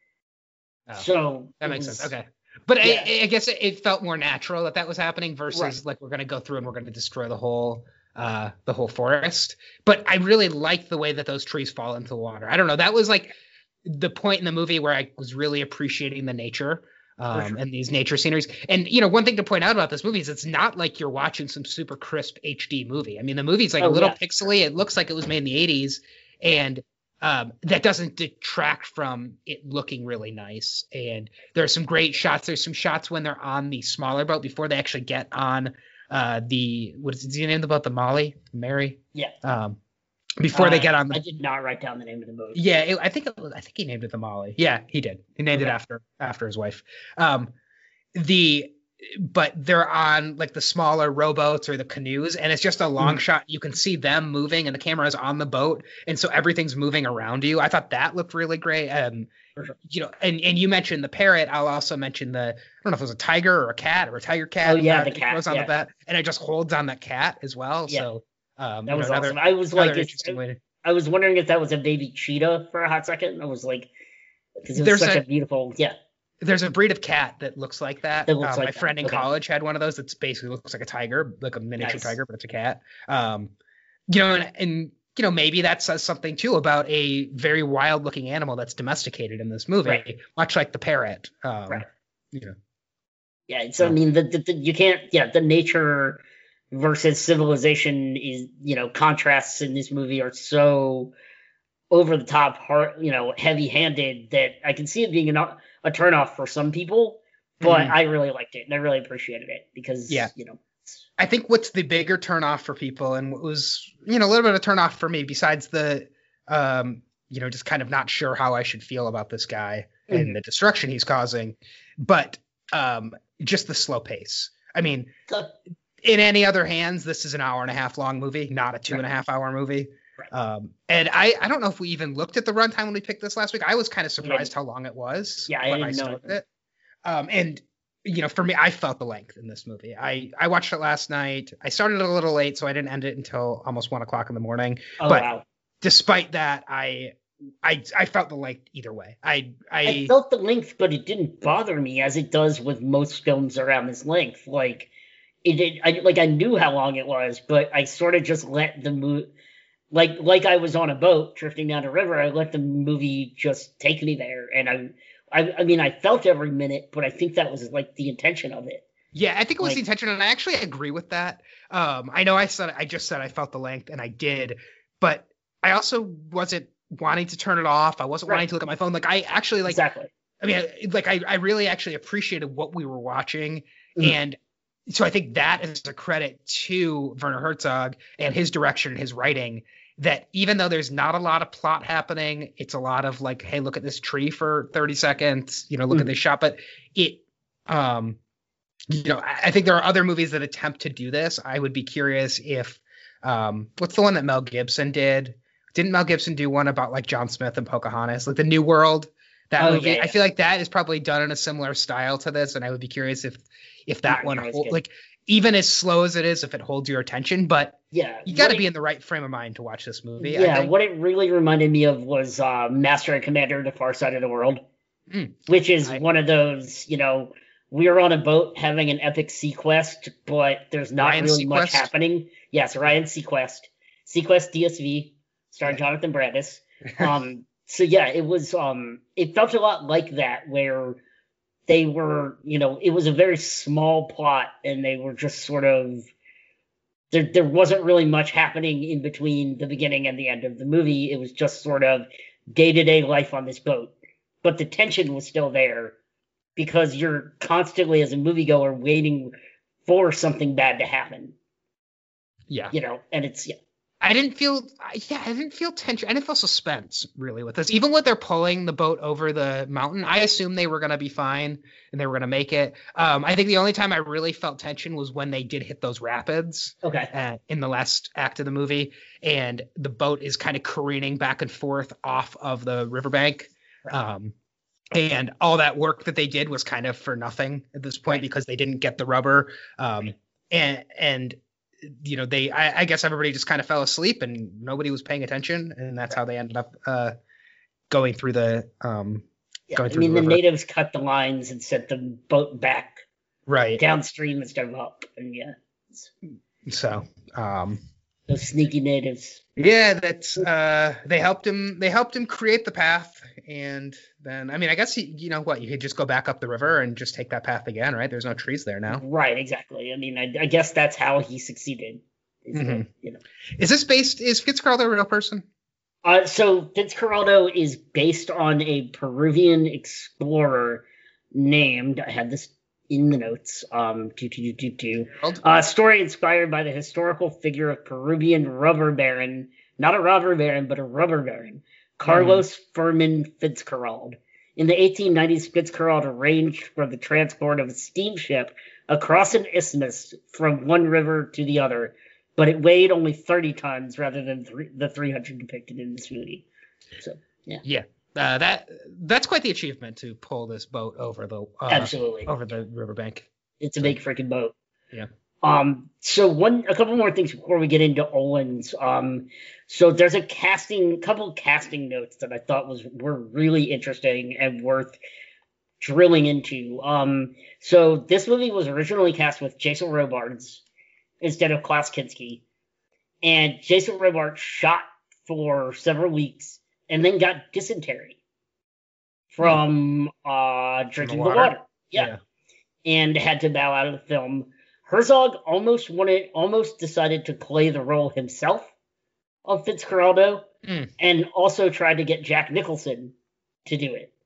Oh. So That it makes was- sense. Okay. But yeah. I, I guess it, it felt more natural that that was happening versus Right. like we're going to go through and we're going to destroy the whole uh the whole forest. But I really liked the way that those trees fall into the water. I don't know. That was like the point in the movie where I was really appreciating the nature um, sure. and these nature sceneries. And you know, one thing to point out about this movie is it's not like you're watching some super crisp H D movie. I mean, the movie's like Oh, a little yeah. pixely. It looks like it was made in the eighties, and um, that doesn't detract from it looking really nice. And there are some great shots. There's some shots when they're on the smaller boat before they actually get on uh, the what is he named about the Molly Mary? Yeah. Um, before they Uh, get on the I did not write down the name of the boat. yeah, it, I think it was, I think he named it the Molly. Yeah, he did. He named it Okay. after after his wife. Um, the but they're on like the smaller rowboats or the canoes, and it's just a long Mhm. shot. You can see them moving, and the camera is on the boat, and so everything's moving around you. I thought that looked really great. Um, For sure. you know, and and you mentioned the parrot. I'll also mention the I don't know if it was a tiger or a cat or a tiger cat. Oh, yeah, uh, the that cat, goes on yeah. the bat, and it just holds on that cat as well. Yeah. So um, That you was know, another, awesome. I was another like, it's, interesting way to. I was wondering if that was a baby cheetah for a hot second. I was like, because it was There's such a- a, beautiful, yeah. There's a breed of cat that looks like that. That looks Um, like my that, friend in okay. college had one of those. That's basically looks like a tiger, like a miniature Nice. tiger, but it's a cat. Um, you know, and, and you know maybe that says something too about a very wild-looking animal that's domesticated in this movie, Right. much like the parrot. Um, Right. You know, Yeah, it's, I mean, the, the, the you can't, yeah, the nature versus civilization is, you know, contrasts in this movie are so over the top, hard, you know, heavy handed that I can see it being an, a turnoff for some people, but Mhm. I really liked it and I really appreciated it because, Yeah. you know, I think what's the bigger turnoff for people, and what was you know a little bit of a turnoff for me, besides the um, you know just kind of not sure how I should feel about this guy Mhm. and the destruction he's causing, but um, just the slow pace. I mean. the- In any other hands, this is an hour and a half long movie, not a two and a half hour movie. Right. Um, and I, I don't know if we even looked at the runtime when we picked this last week. I was kind of surprised how long it was Yeah, I when didn't I know started it. it. Um, and you know, for me, I felt the length in this movie. I, I watched it last night. I started a little late, so I didn't end it until almost one o'clock in the morning. Oh, but wow. despite that, I, I, I felt the length either way. I, I, I felt the length, but it didn't bother me as it does with most films around this length. Like, it, it I, like I knew how long it was, but I sort of just let the movie, like, like I was on a boat drifting down a river. I let the movie just take me there, and I. I, I mean, I felt every minute, but I think that was like the intention of it. Yeah, I think it was like, the intention, and I actually agree with that. Um, I know I said I just said I felt the length, and I did, but I also wasn't wanting to turn it off. I wasn't right. wanting to look at my phone. Like I actually like. Exactly. I mean, like I, I really actually appreciated what we were watching, Mm. and so I think that is a credit to Werner Herzog and his direction and his writing. That even though there's not a lot of plot happening, it's a lot of like, hey, look at this tree for thirty seconds, you know, look Mm. at this shot. But it, um, you know, I, I think there are other movies that attempt to do this. I would be curious if, um, what's the one that Mel Gibson did? Didn't Mel Gibson do one about like John Smith and Pocahontas, like the New World? That Oh, movie, yeah, yeah. I feel like that is probably done in a similar style to this, and I would be curious if if that Yeah, one, yeah, it's hold, good. like even as slow as it is, if it holds your attention. But Yeah. you got to what be it- in the right frame of mind to watch this movie. I Yeah, think. what it really reminded me of was uh, Master and Commander: The Far Side of the World, Mm. which is I- one of those, you know, we're on a boat having an epic Sequest, but there's not Ryan really much Seacrest? happening. Yes, Ryan Sequest, Sequest D S V, starring Yeah. Jonathan Brandis. Um, so yeah, it was. Um, it felt a lot like that, where they were, you know, it was a very small plot, and they were just sort of. There, there wasn't really much happening in between the beginning and the end of the movie. It was just sort of day-to-day life on this boat. But the tension was still there because you're constantly, as a moviegoer, waiting for something bad to happen. Yeah. You know, and it's, yeah. I didn't feel, yeah, I didn't feel tension. I didn't feel suspense really with this. Even when they're pulling the boat over the mountain, I assumed they were going to be fine and they were going to make it. Um, I think the only time I really felt tension was when they did hit those rapids Okay. uh, in the last act of the movie, and the boat is kind of careening back and forth off of the riverbank. Um, and all that work that they did was kind of for nothing at this point Right. because they didn't get the rubber. Um, Right. and, and, you know, they, I, I guess everybody just kind of fell asleep and nobody was paying attention. And that's how they ended up uh, going through the, um, Yeah, going I through mean, the the river. natives cut the lines and sent the boat back Right. downstream instead of up. And yeah, So, um, those sneaky natives. yeah, that's, uh, they helped him, they helped him create the path. And then, I mean, I guess, he, you know what, you could just go back up the river and just take that path again, right? There's no trees there now. Right, exactly. I mean, I, I guess that's how he succeeded. Is that, Mhm. you know. Is this based, is Fitzcarraldo a real person? Uh, so Fitzcarraldo is based on a Peruvian explorer named, I had this in the notes, um, do, do, do, do, do. Uh, story inspired by the historical figure of Peruvian rubber baron, not a robber baron, but a rubber baron, Carlos Furman Fitzcarraldo. In the eighteen nineties, Fitzcarraldo arranged for the transport of a steamship across an isthmus from one river to the other, but it weighed only thirty tons rather than th- the three hundred depicted in this movie. So, yeah. Yeah. Uh, that that's quite the achievement to pull this boat over the uh, Absolutely. over the riverbank. It's a big freaking boat. Yeah. Um, so one, a couple more things before we get into Olin's. Um, so there's a casting, couple of casting notes that I thought was were really interesting and worth drilling into. Um, so this movie was originally cast with Jason Robards instead of Klaus Kinski, and Jason Robards shot for several weeks and then got dysentery from uh drinking the water? water. Yeah. And had to bow out of the film. Herzog almost wanted, almost decided to play the role himself of Fitzcarraldo, Mm. and also tried to get Jack Nicholson to do it.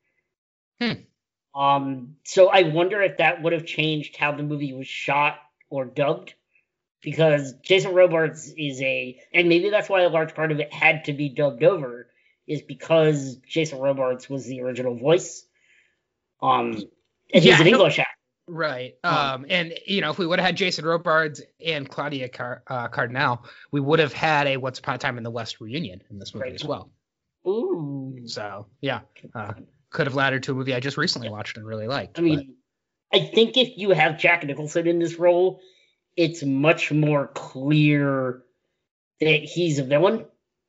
Hmm. Um, so I wonder if that would have changed how the movie was shot or dubbed, because Jason Robards is a, and maybe that's why a large part of it had to be dubbed over, is because Jason Robards was the original voice. Um, and Yeah, he's an I don't- English actor. Right. Um, Um, and you know, if we would have had Jason Robards and Claudia Car- uh, Cardinal, we would have had a Once Upon a Time in the West reunion in this movie Right. as well. Ooh. So yeah, uh, could have laddered to a movie I just recently watched and really liked. I mean, I think if you have Jack Nicholson in this role, it's much more clear that he's a villain,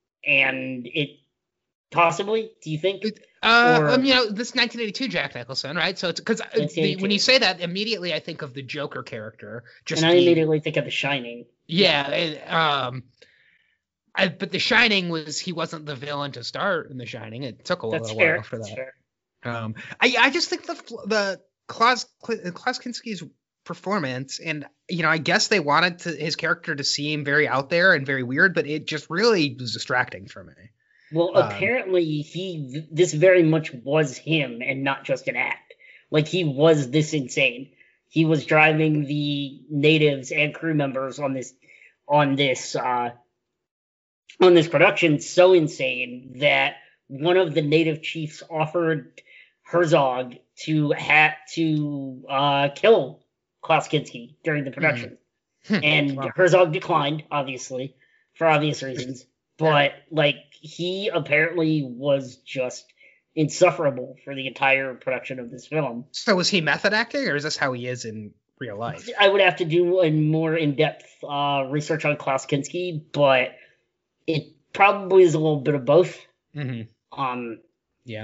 and it possibly. Do you think? Uh, Or um, you know, this nineteen eighty-two Jack Nicholson, right? So it's because when you say that, immediately I think of the Joker character. Just and I the, immediately think of The Shining. Yeah, it, um, I, but The Shining was he wasn't the villain to start in The Shining. It took a That's little fair. while for That's that. fair. Um, I I just think the the Klaus Klaus Kinski's performance, and you know, I guess they wanted to, his character to seem very out there and very weird, but it just really was distracting for me. Well, Um, apparently he this very much was him and not just an act. Like he was this insane. He was driving the natives and crew members on this on this uh, on this production so insane that one of the native chiefs offered Herzog to ha- to uh, kill Klaus Kinski during the production, mm-hmm. and Wow. Herzog declined, obviously, for obvious reasons. But like he apparently was just insufferable for the entire production of this film. So was he method acting, or is this how he is in real life? I would have to do a more in-depth uh, research on Klaus Kinski, but it probably is a little bit of both. Mm-hmm. Um, yeah,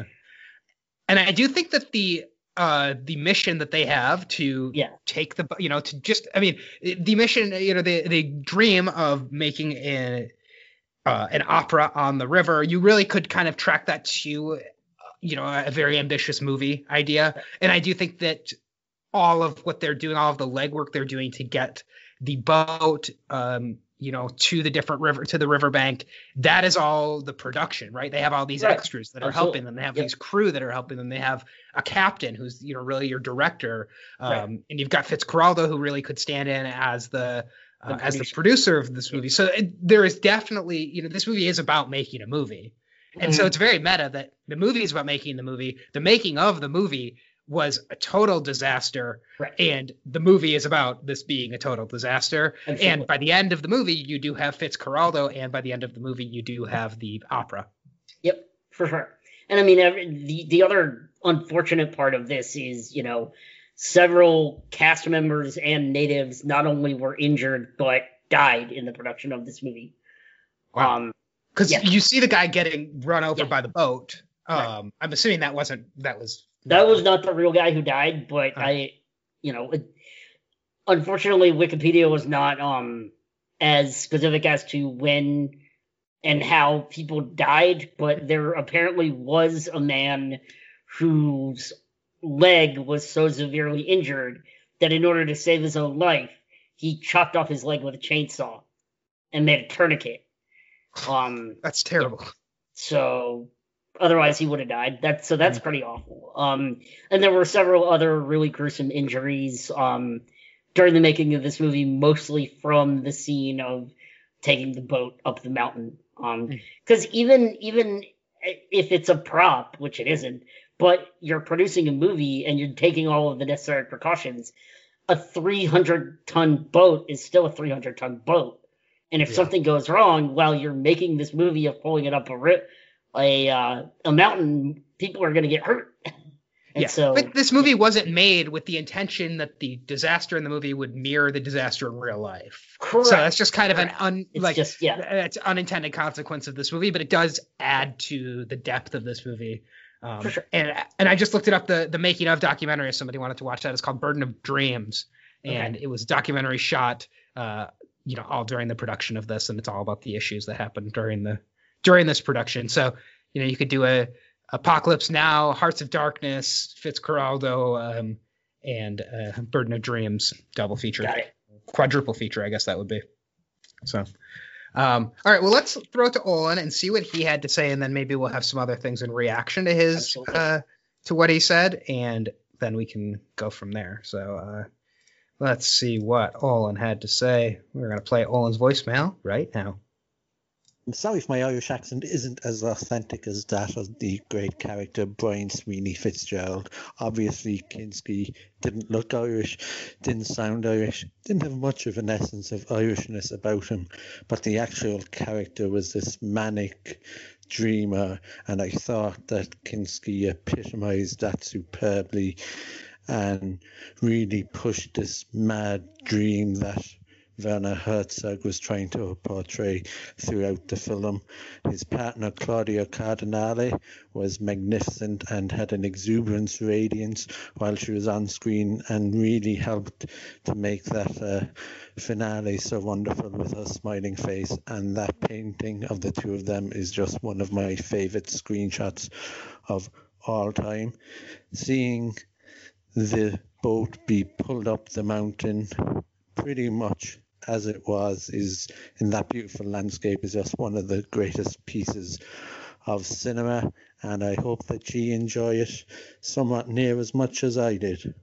and I do think that the uh, the mission that they have to yeah. take the, you know, to just, I mean, the mission, you know, the the dream of making a uh, an opera on the river, you really could kind of track that to, you know, a very ambitious movie idea. And I do think that all of what they're doing, all of the legwork they're doing to get the boat, um, you know, to the different river, to the riverbank, that is all the production, right? They have all these right. extras that are Absolutely. helping them. They have yep. these crew that are helping them. They have a captain who's, you know, really your director. Um, right. And you've got Fitzcarraldo, who really could stand in as the, uh, the as the producer of this movie. So it, there is definitely, you know, this movie is about making a movie. And mm-hmm. so it's very meta that the movie is about making the movie. The making of the movie was a total disaster, right. and the movie is about this being a total disaster. Absolutely. And by the end of the movie, you do have Fitzcarraldo, and by the end of the movie, you do have the opera. Yep, for sure. And I mean, every, the the other unfortunate part of this is, you know, several cast members and natives not only were injured but died in the production of this movie. Wow. Um, because yeah. you see the guy getting run over yeah. by the boat. Um, right. I'm assuming that wasn't that was. That was not the real guy who died, but huh. I, you know, it, unfortunately, Wikipedia was not um as specific as to when and how people died, but there apparently was a man whose leg was so severely injured that in order to save his own life, he chopped off his leg with a chainsaw and made a tourniquet. Um, That's terrible. Yeah. So otherwise he would have died. That's so that's pretty awful. Um, and there were several other really gruesome injuries um, during the making of this movie, mostly from the scene of taking the boat up the mountain. Um, because mm. even even if it's a prop, which it isn't, but you're producing a movie and you're taking all of the necessary precautions, a three hundred ton boat is still a three hundred ton boat. And if yeah. something goes wrong while you're making this movie of pulling it up a rip, a uh, a mountain, people are going to get hurt. And yeah, so, but this movie wasn't made with the intention that the disaster in the movie would mirror the disaster in real life. Correct. So that's just kind of correct. an un, it's like just, yeah. it's unintended consequence of this movie, but it does add to the depth of this movie. Um, For sure. And and I just looked it up, the the making of documentary. If somebody wanted to watch that, it's called Burden of Dreams, and okay. it was a documentary shot, uh, you know, all during the production of this, and it's all about the issues that happened during the during this production. So you know, you could do a Apocalypse Now, Hearts of Darkness, Fitzcarraldo, um, and uh, Burden of Dreams double feature, Got it. quadruple feature, I guess that would be. So, um, all right, well, let's throw it to Olin and see what he had to say, and then maybe we'll have some other things in reaction to his uh, to what he said, and then we can go from there. So, uh, let's see what Olin had to say. We're gonna play Olin's voicemail right now. I'm sorry if my Irish accent isn't as authentic as that of the great character Brian Sweeney Fitzgerald. Obviously, Kinski didn't look Irish, didn't sound Irish, didn't have much of an essence of Irishness about him, but the actual character was this manic dreamer, and I thought that Kinski epitomised that superbly. and really pushed this mad dream that Werner Herzog was trying to portray throughout the film. His partner Claudia Cardinale was magnificent and had an exuberance radiance while she was on screen, and really helped to make that uh, finale so wonderful with her smiling face. And that painting of the two of them is just one of my favorite screenshots of all time. Seeing the boat be pulled up the mountain pretty much as it was is in that beautiful landscape is just one of the greatest pieces of cinema, and I hope that you enjoy it somewhat near as much as I did.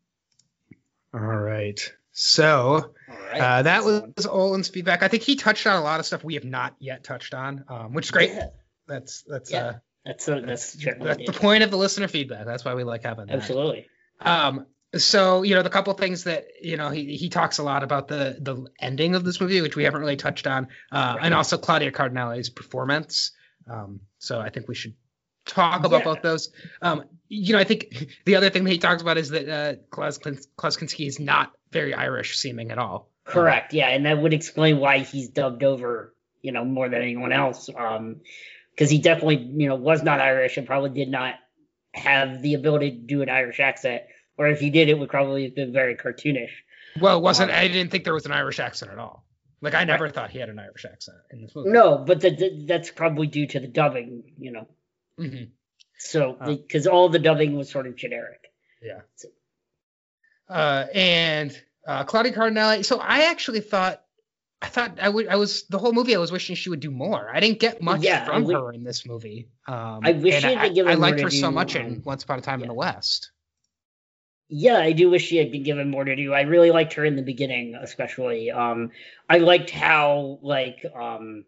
All right. So All right. uh, that was Olin's feedback. I think he touched on a lot of stuff we have not yet touched on, um, which is great. Yeah. That's that's Yeah. uh, That's a, that's that's the point of the listener feedback. That's why we like having that. Absolutely. Um, so, you know, the couple things that, you know, he, he talks a lot about the, the ending of this movie, which we haven't really touched on, uh, and also Claudia Cardinale's performance. Um, so I think we should talk about Yeah. both those. Um, you know, I think the other thing that he talks about is that uh, Klaus, Klaus Kinski is not very Irish seeming at all. Correct. Yeah. And that would explain why he's dubbed over, you know, more than anyone else. Um, because he definitely, you know, was not Irish and probably did not have the ability to do an Irish accent. Or if he did, it would probably have been very cartoonish. Well, it wasn't, I didn't think there was an Irish accent at all. Like, I never Right. thought he had an Irish accent in this movie. No, but the, the, that's probably due to the dubbing, you know. Mm-hmm. So, Oh. because all the dubbing was sort of generic. Yeah. So- Uh, and uh, Claudia Cardinale. So I actually thought, I thought I would. I was the whole movie. I was wishing she would do more. I didn't get much Yeah, from I would- her in this movie. Um, I wish and she had been given I, I more liked to her so do, much um, in Once Upon a Time in yeah. the West. Yeah, I do wish she had been given more to do. I really liked her in the beginning, especially. Um, I liked how like um,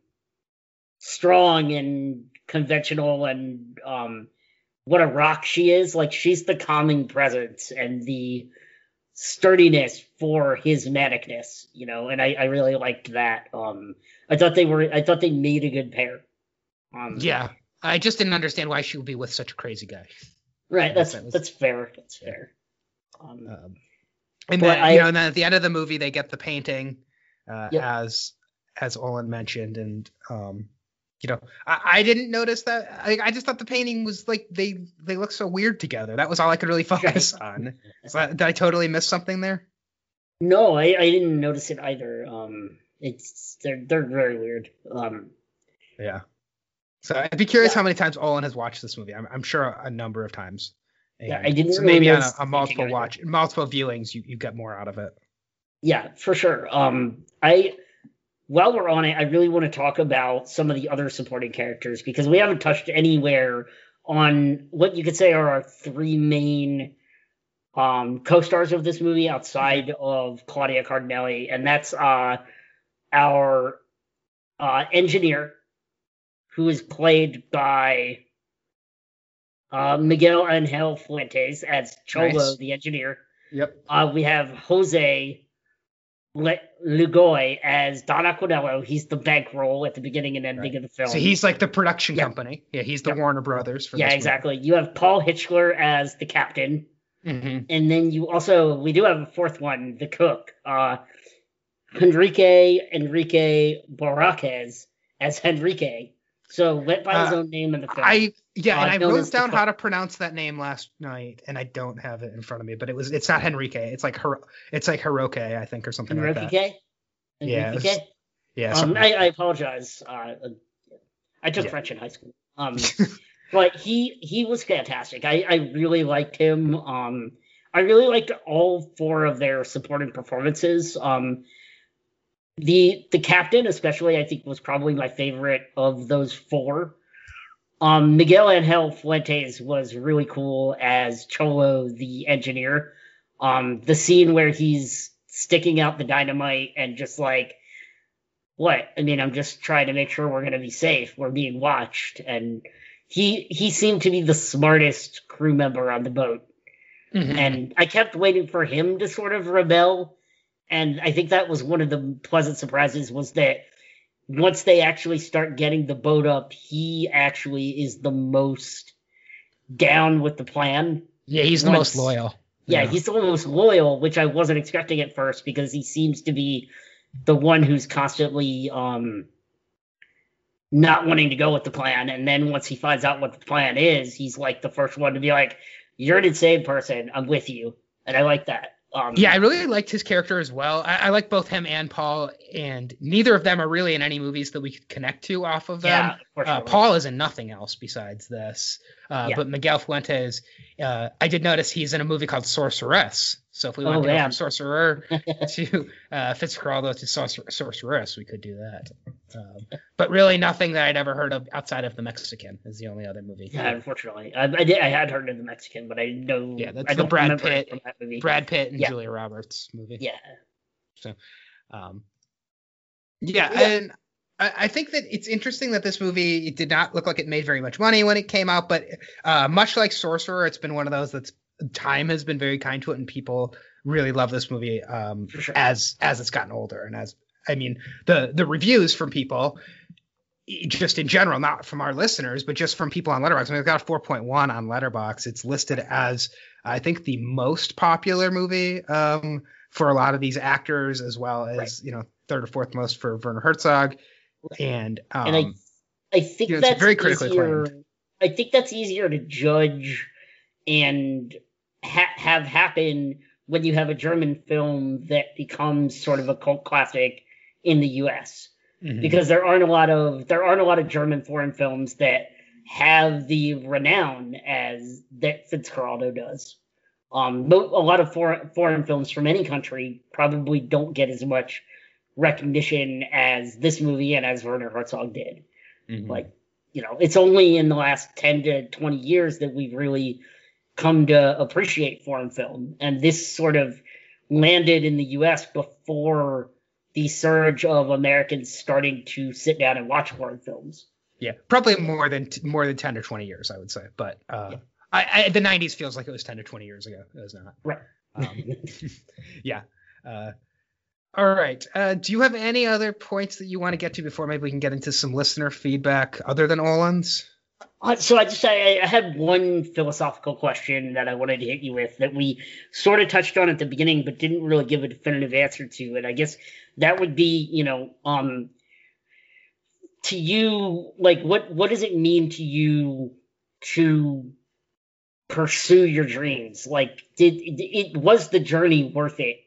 strong and conventional and um, what a rock she is. Like she's the calming presence and the sturdiness for his manicness, you know. And I, I really liked that. Um, I thought they were. I thought they made a good pair. Um, Yeah, I just didn't understand why she would be with such a crazy guy. right. That's That was- that's fair. That's fair. Um, Um, and But then I- you know, and then at the end of the movie, they get the painting, uh, Yep. as as Olin mentioned, and um, you know, I, I didn't notice that. I, I just thought the painting was like they they look so weird together. That was all I could really focus on. So, did I totally miss something there? No, I, I didn't notice it either. Um, it's they're they're very weird. Um, Yeah. So I'd be curious Yeah. how many times Olin has watched this movie. I'm, I'm sure a, a number of times. Yeah, And I didn't so really maybe on a, notice a multiple thinking watch, multiple viewings, you, you get more out of it. yeah, for sure. Um, I while we're on it, I really want to talk about some of the other supporting characters because we haven't touched anywhere on what you could say are our three main um co-stars of this movie outside of Claudia Cardinale, and that's uh our uh engineer who is played by uh, Miguel Angel Fuentes as Cholo, Nice. the engineer. Yep. Uh, we have Jose Le- Lugoy as Don Aquinello. He's the bankroll at the beginning and ending Right. of the film. So he's like the production Yep. company. Yeah, he's the Yep. Warner Brothers for yeah, this exactly. You have Paul Hitchler as the captain. movie. Mm-hmm. And then you also, we do have a fourth one, the cook. Uh, Enrique Enrique Borraquez as Enrique. So went by his Uh, own name in the film. I yeah, Uh, and I known wrote as the down cook. how to pronounce that name last night, and I don't have it in front of me. But it was it's not Henrique. It's like Hiro, it's like Hiroke, I think, or something like that. Enrique? Yeah, Enrique? it's- Yeah. Um, something I, like I apologize. Uh, I took Yeah. French in high school. Um, but he he was fantastic. I, I really liked him. Um, I really liked all four of their supporting performances. Um, the the captain, especially, I think, was probably my favorite of those four. Um, Miguel Angel Fuentes was really cool as Cholo, the engineer. Um, the scene where he's sticking out the dynamite and just like, what? I mean, I'm just trying to make sure we're going to be safe. We're being watched. And he he seemed to be the smartest crew member on the boat. Mhm. And I kept waiting for him to sort of rebel. And I think that was one of the pleasant surprises was that once they actually start getting the boat up, he actually is the most down with the plan. yeah, he's the most once- loyal. Yeah, Yeah. he's the most loyal, which I wasn't expecting at first because he seems to be the one who's constantly um, not wanting to go with the plan. And then once he finds out what the plan is, he's like the first one to be like, "You're an insane person. I'm with you." And I like that. Um, Yeah, I really liked his character as well. I, I like both him and Paul, and neither of them are really in any movies that we could connect to off of them. Yeah, for uh, sure. Paul is in nothing else besides this. Uh, Yeah. But Miguel Fuentes, uh, I did notice he's in a movie called Sorceress. So if we want Oh, to go yeah. from Sorcerer to uh, Fitzcarraldo to Sorcer- Sorceress, we could do that. Um, but really nothing that I'd ever heard of outside of The Mexican is the only other movie. Yeah, unfortunately, I, I did. I had heard of the Mexican, but I didn't know. Yeah, that's I the don't Brad remember Pitt- it from that movie. Brad Pitt and Yeah. Julia Roberts movie. Yeah, Um, yeah, Yeah. and I, I think that it's interesting that this movie it did not look like it made very much money when it came out, but uh, much like Sorcerer, it's been one of those that's time has been very kind to it, and people really love this movie um, For sure. as as it's gotten older, and as I mean the the reviews from people. Just in general, not from our listeners, but just from people on Letterboxd. I mean, it's got a four point one on Letterboxd. It's listed as, I think, the most popular movie um, for a lot of these actors, as well as, Right. you know, third or fourth most for Werner Herzog. And, um, and I, I think you know, it's that's very critically easier. acclaimed. I think that's easier to judge and ha- have happen when you have a German film that becomes sort of a cult classic in the U S mhm. because there aren't a lot of there aren't a lot of German foreign films that have the renown as that Fitzcarraldo does. Um, mo- a lot of foreign foreign films from any country probably don't get as much recognition as this movie and as Werner Herzog did. Mhm. Like, you know, it's only in the last ten to twenty years that we've really come to appreciate foreign film, and this sort of landed in the U S before the surge of Americans starting to sit down and watch foreign films. Yeah, probably more than t- more than ten or twenty years, I would say. But uh, Yeah. I, I, the nineties feels like it was ten to twenty years ago. It was not. Right. Um, yeah. Uh, all right. Uh, do you have any other points that you want to get to before maybe we can get into some listener feedback other than Olin's? Uh, so I just I, I had one philosophical question that I wanted to hit you with that we sort of touched on at the beginning, but didn't really give a definitive answer to. And I guess that would be, you know, um, to you, like, what what does it mean to you to pursue your dreams? Like, did it was the journey worth it,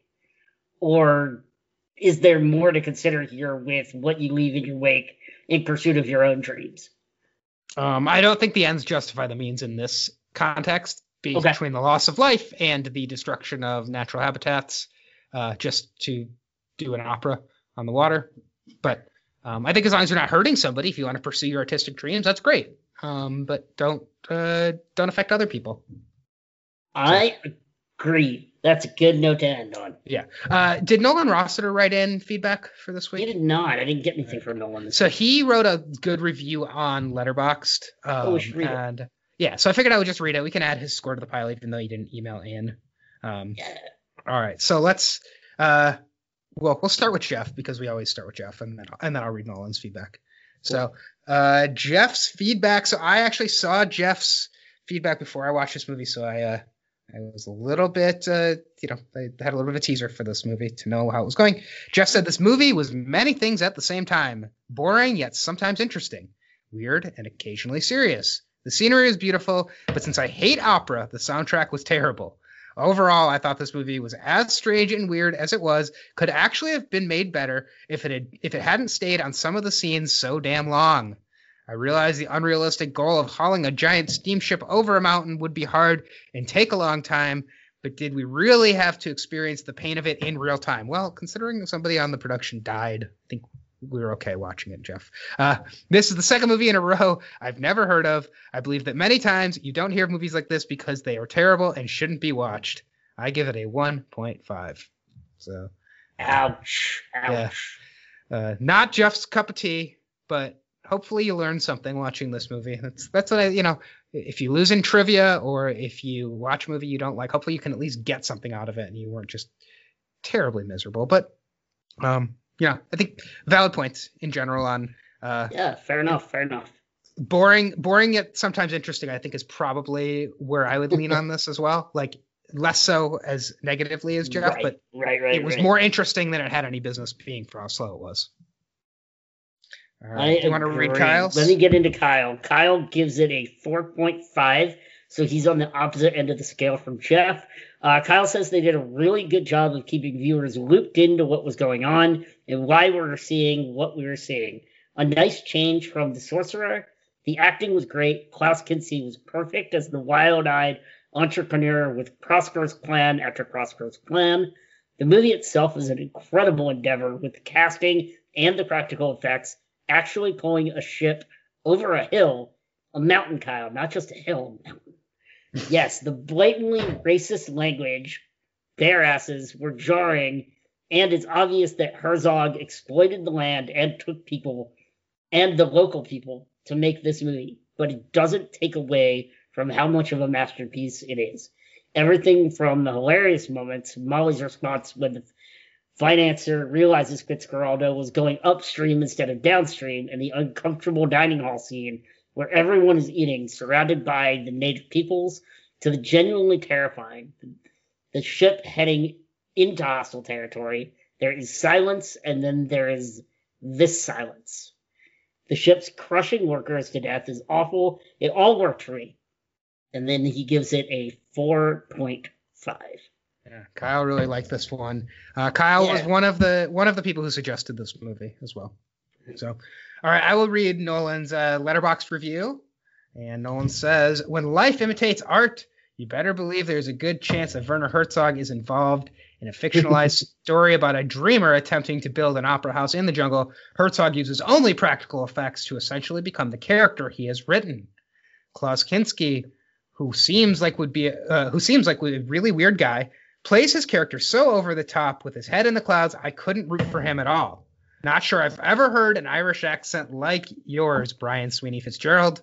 or is there more to consider here with what you leave in your wake in pursuit of your own dreams? Um, I don't think the ends justify the means in this context, be- Okay. between the loss of life and the destruction of natural habitats, uh, just to do an opera on the water. But um, I think as long as you're not hurting somebody, if you want to pursue your artistic dreams, that's great. Um, but don't uh, don't affect other people. I agree. That's a good note to end on. Yeah. Uh, did Nolan Rossiter write in feedback for this He week? did not. I didn't get anything from Nolan. This So week. he wrote a good review on Letterboxd. Um, Oh, we should read it. and yeah, so I figured I would just read it. We can add his score to the pile, even though he didn't email in. Um, Yeah. All right, so let's. Uh, well, we'll start with Jeff because we always start with Jeff, and then and then I'll read Nolan's feedback. So uh, Jeff's feedback. So I actually saw Jeff's feedback before I watched this movie, so I uh, I was a little bit, uh, you know, I had a little bit of a teaser for this movie to know how it was going. Jeff said this movie was many things at the same time, boring yet sometimes interesting, weird and occasionally serious. The scenery is beautiful, but since I hate opera, the soundtrack was terrible. Overall, I thought this movie was as strange and weird as it was, could actually have been made better if it had if it hadn't stayed on some of the scenes so damn long. I realized the unrealistic goal of hauling a giant steamship over a mountain would be hard and take a long time, but did we really have to experience the pain of it in real time? Well, considering somebody on the production died, I think we were okay watching it, Jeff. Uh, this is the second movie in a row I've never heard of. I believe that many times you don't hear of movies like this because they are terrible and shouldn't be watched. I give it a one point five. So, Ouch. Ouch. uh, not Jeff's cup of tea, but hopefully you learned something watching this movie. That's that's what I, you know, if you lose in trivia or if you watch a movie you don't like, hopefully you can at least get something out of it and you weren't just terribly miserable. But, um, you know, I think valid points in general on uh, Yeah, fair enough. Fair enough. boring, boring yet sometimes interesting, I think is probably where I would lean on this as well. Like, less so as negatively as Jeff, right, but right, right, it was right. more interesting than it had any business being for how slow it was. All right. I Do you want to read agree. Kyle's? Let me get into Kyle. Kyle gives it a four point five, so he's on the opposite end of the scale from Jeff. Uh, Kyle says they did a really good job of keeping viewers looped into what was going on and why we were seeing what we were seeing. A nice change from The Sorcerer. The acting was great. Klaus Kinski was perfect as the wild-eyed entrepreneur with prosperous plan after prosperous plan. The movie itself is an incredible endeavor with the casting and the practical effects actually pulling a ship over a hill, a mountain, Kyle, not just a hill, a mountain. Yes, the blatantly racist language, bare asses, were jarring, and it's obvious that Herzog exploited the land and took people and the local people to make this movie, but it doesn't take away from how much of a masterpiece it is. Everything from the hilarious moments, Molly's response when the financier realizes Fitzcarraldo was going upstream instead of downstream, and the uncomfortable dining hall scene where everyone is eating, surrounded by the native peoples, to the genuinely terrifying. The ship heading into hostile territory. There is silence, and then there is this silence. The ship's crushing workers to death is awful. It all worked for me. And then he gives it a four point five. Yeah, Kyle really liked this one. Uh, Kyle Yeah. was one of the one of the people who suggested this movie as well. So, all right, I will read Nolan's uh, Letterboxd review. And Nolan says, when life imitates art, you better believe there's a good chance that Werner Herzog is involved in a fictionalized story about a dreamer attempting to build an opera house in the jungle. Herzog uses only practical effects to essentially become the character he has written. Klaus Kinski, who seems like would be uh, who seems like a really weird guy, plays his character so over the top with his head in the clouds, I couldn't root for him at all. Not sure I've ever heard an Irish accent like yours, Brian Sweeney Fitzgerald.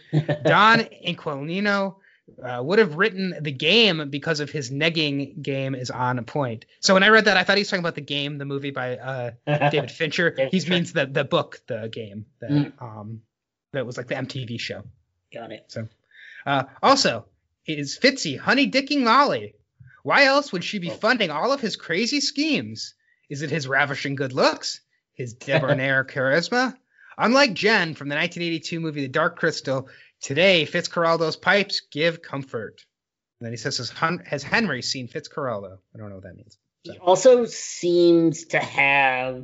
Don Inquilino uh, would have written The Game because of his negging game is on point. So when I read that, I thought he was talking about The Game, the movie by uh, David Fincher. He means the the book, The Game, that mm. um that was like the M T V show. Got it. So uh, also, is Fitzy honey dicking Molly? Why else would she be funding all of his crazy schemes? Is it his ravishing good looks? His debonair charisma? Unlike Jen from the nineteen eighty-two movie The Dark Crystal, today Fitzcarraldo's pipes give comfort. And then he says, has, Hun- has Henry seen Fitzcarraldo? I don't know what that means. So. He also seems to have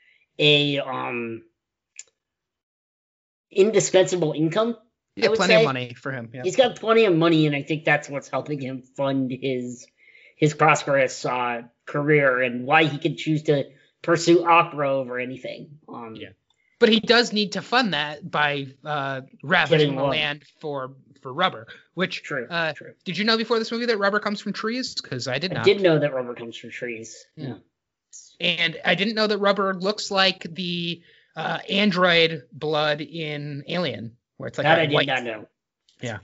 a um indispensable income. Yeah, plenty say. of money for him. Yeah. He's got plenty of money, and I think that's what's helping him fund his his prosperous uh, career and why he can choose to pursue opera over anything. Um, yeah. But he does need to fund that by uh, ravaging the land for, for rubber, which, true, uh, true. Did you know before this movie that rubber comes from trees? Because I did not. I did know that rubber comes from trees. Yeah. And I didn't know that rubber looks like the uh, android blood in Alien, where it's like that I did white. not know. Yeah.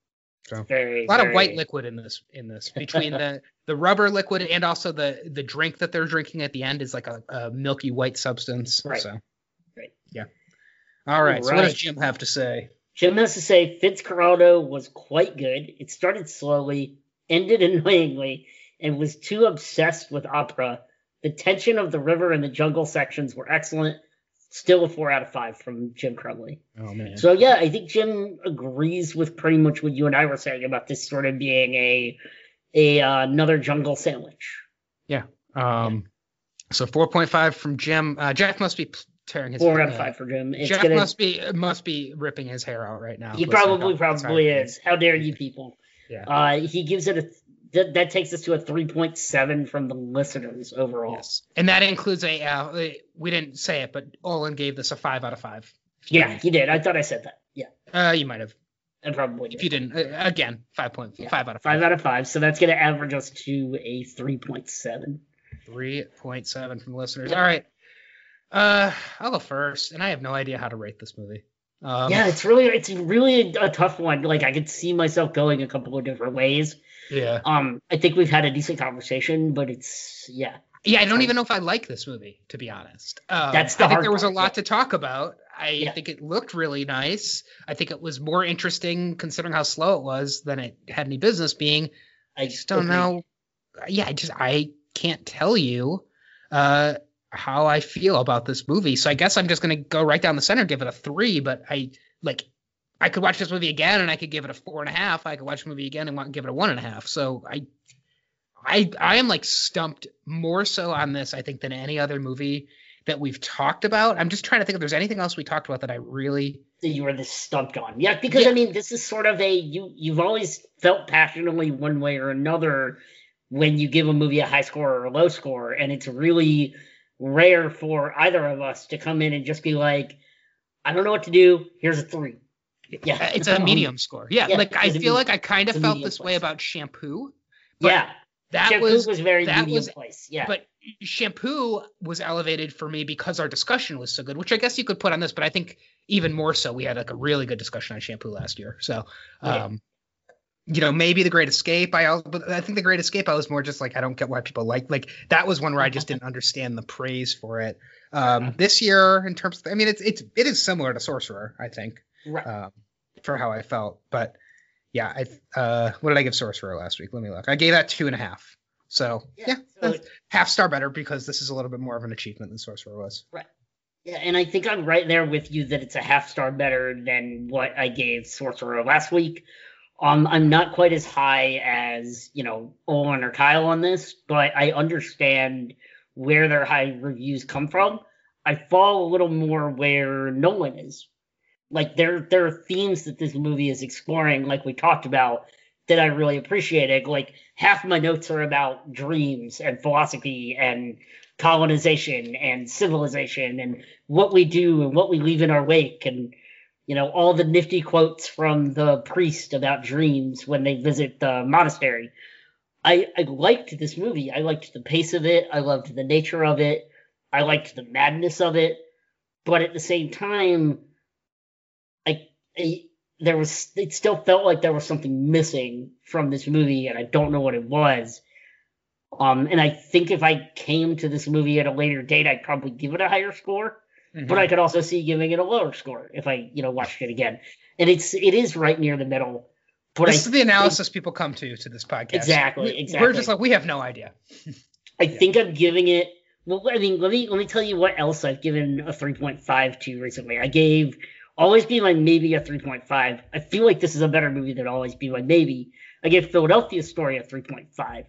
So very, a lot very... of white liquid in this in this between the, the rubber liquid and also the, the drink that they're drinking at the end is like a, a milky white substance. Right. So right. Yeah. All right. All so right. what does Jim have to say? Jim has to say Fitzcarraldo was quite good. It started slowly, ended annoyingly, and was too obsessed with opera. The tension of the river and the jungle sections were excellent. Still a four out of five from Jim Crumley. Oh, man. So, yeah, I think Jim agrees with pretty much what you and I were saying about this sort of being a a uh, another jungle sandwich. Yeah. Um. Yeah. So four point five from Jim. Uh, Jeff must be tearing his four out of five for Jim. It's Jeff gonna, must be must be ripping his hair out right now. He probably probably is. How dare you people? Yeah. Uh, he gives it a that, that takes us to a three point seven from the listeners overall. Yes. And that includes a uh, we didn't say it, but Olin gave this a five out of five. Yeah, he did. I thought I said that. Yeah. Uh, you might have. I probably did. If you didn't, uh, again, five point yeah. five out of five. Five out of five. So that's going to average us to a three point seven. Three point seven from the listeners. All right. Uh, I'll go first, and I have no idea how to rate this movie. Um, yeah, it's really it's really a, a tough one. Like I could see myself going a couple of different ways. Yeah. Um, I think we've had a decent conversation, but it's yeah. Yeah, I don't even know if I like this movie, to be honest. Um, That's the I think hard there was part, a lot yeah. to talk about. I yeah. think it looked really nice. I think it was more interesting considering how slow it was than it had any business being. I just don't agree. know. Yeah, I just I can't tell you uh, how I feel about this movie. So I guess I'm just gonna go right down the center, give it a three. But I like I could watch this movie again and I could give it a four and a half. I could watch the movie again and want give it a one and a half. So I I I am like stumped more so on this, I think, than any other movie that we've talked about. I'm just trying to think if there's anything else we talked about that I really that you were this stumped on. Yeah, because Yeah. I mean, this is sort of a you you've always felt passionately one way or another when you give a movie a high score or a low score, and it's really rare for either of us to come in and just be like, I don't know what to do. Here's a three. Yeah, Uh, it's a Um, medium score. Yeah, yeah, like I it's a feel me- like I kind of it's a felt medium this way place. about Shampoo. But yeah, that Shampoo was, was, very that medium was place. Yeah, but Shampoo was elevated for me because our discussion was so good, which I guess you could put on this, but I think even more so we had like a really good discussion on Shampoo last year. So Yeah. um you know, maybe The Great Escape. I also, but I think The Great Escape, I was more just like, I don't get why people like, like that was one where I just didn't understand the praise for it. Um, this year, in terms of, I mean, it's, it's, it is similar to Sorcerer, I think, right. um, for how I felt. But yeah, I, uh, what did I give Sorcerer last week? Let me look. I gave that two and a half. So yeah, Yeah, so that's half star better because this is a little bit more of an achievement than Sorcerer was. Yeah, and I think I'm right there with you that it's a half star better than what I gave Sorcerer last week. Um, I'm not quite as high as, you know, Owen or Kyle on this, but I understand where their high reviews come from. I fall a little more where Nolan is. Like, there, there are themes that this movie is exploring, like we talked about, that I really appreciated. Like, half my notes are about dreams and philosophy and colonization and civilization and what we do and what we leave in our wake and, you know, all the nifty quotes from the priest about dreams when they visit the monastery. I, I liked this movie. I liked the pace of it. I loved the nature of it. I liked the madness of it. But at the same time, I, I there was it still felt like there was something missing from this movie, and I don't know what it was. Um, and I think if I came to this movie at a later date, I'd probably give it a higher score. Mm-hmm. But I could also see giving it a lower score if I, you know, watched it again. And it's it is right near the middle. But this I is the analysis think, people come to to this podcast. Exactly, We, exactly. We're just like, we have no idea. I think I'm giving it. Well, I mean, let me let me tell you what else I've given a three point five to recently. I gave Always Be My Maybe a three point five. I feel like this is a better movie than Always Be My Maybe. I gave Philadelphia Story a three point five.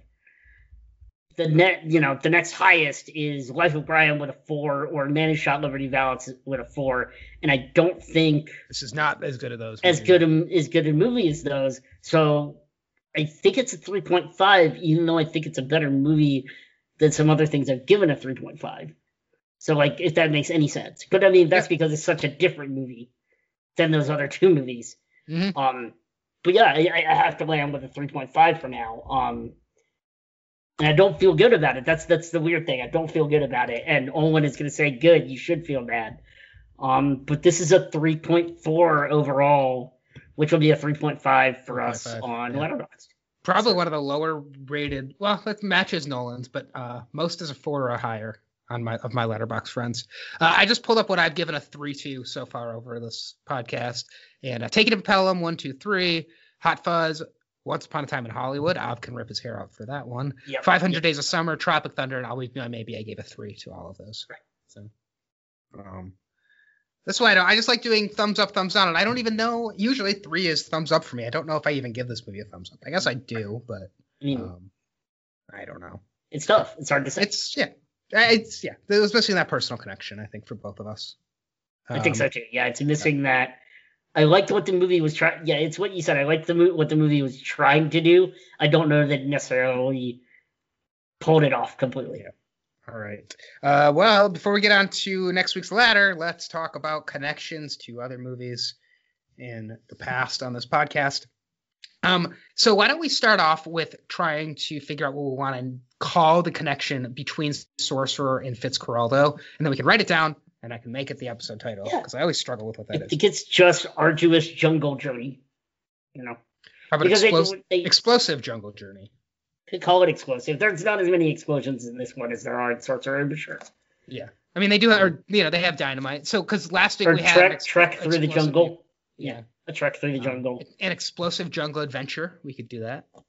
The net, you know, the next highest is Life of Brian with a four, or Man Who Shot Liberty Valance with a four, and I don't think This is not as good as those. as movies. good a, as good a movie as those. So I think it's a three point five, even though I think it's a better movie than some other things I've given a three point five. So, like, if that makes any sense. But I mean, that's Yeah. because it's such a different movie than those other two movies. Mhm. Um, but yeah, I, I have to land with a three point five for now. Um, and I don't feel good about it. That's that's the weird thing. I don't feel good about it. And Owen is going to say, good, you should feel bad. Um, but this is a three point four overall, which will be a three point five for us three point five, on yeah. Letterboxd. Probably one of the lower rated. Well, that matches Nolan's, but uh, most is a four or higher on my of my Letterbox friends. Uh, I just pulled up what I've given a three to so far over this podcast, and uh, Taking to Pelham one, two, three, Hot Fuzz, Once Upon a Time in Hollywood. Av can rip his hair out for that one. Yep. five hundred Days of Summer, Tropic Thunder, and Always Be My Maybe. I gave a three to all of those. Right. So, um, that's why I don't. I just like doing thumbs up, thumbs down, and I don't even know. Usually, three is thumbs up for me. I don't know if I even give this movie a thumbs up. I guess I do, but I mean, um, I don't know. it's tough. It's hard to say. It's yeah, it's yeah. It was missing that personal connection, I think, for both of us. I think Um, so too. Yeah, it's missing that. I liked what the movie was trying. Yeah, it's what you said. I liked the mo- what the movie was trying to do. I don't know that it necessarily pulled it off completely. Yeah. All right. Uh, well, before we get on to next week's ladder, let's talk about connections to other movies in the past on this podcast. Um, so why don't we start off with trying to figure out what we want to call the connection between Sorcerer and Fitzcarraldo, and then we can write it down, and I can make it the episode title, Yeah. because I always struggle with what I that is. think it's just arduous jungle journey. You know, How about because they, explos- they explosive jungle journey? could call it explosive. There's not as many explosions in this one as there are in Sorcerer, but sure. Yeah. I mean, they do, or, you know, they have dynamite. So, because last week Or we had trek, an ex- trek through the explosive- jungle. Yeah. A trek through the Um, jungle. An explosive jungle adventure. We could do that.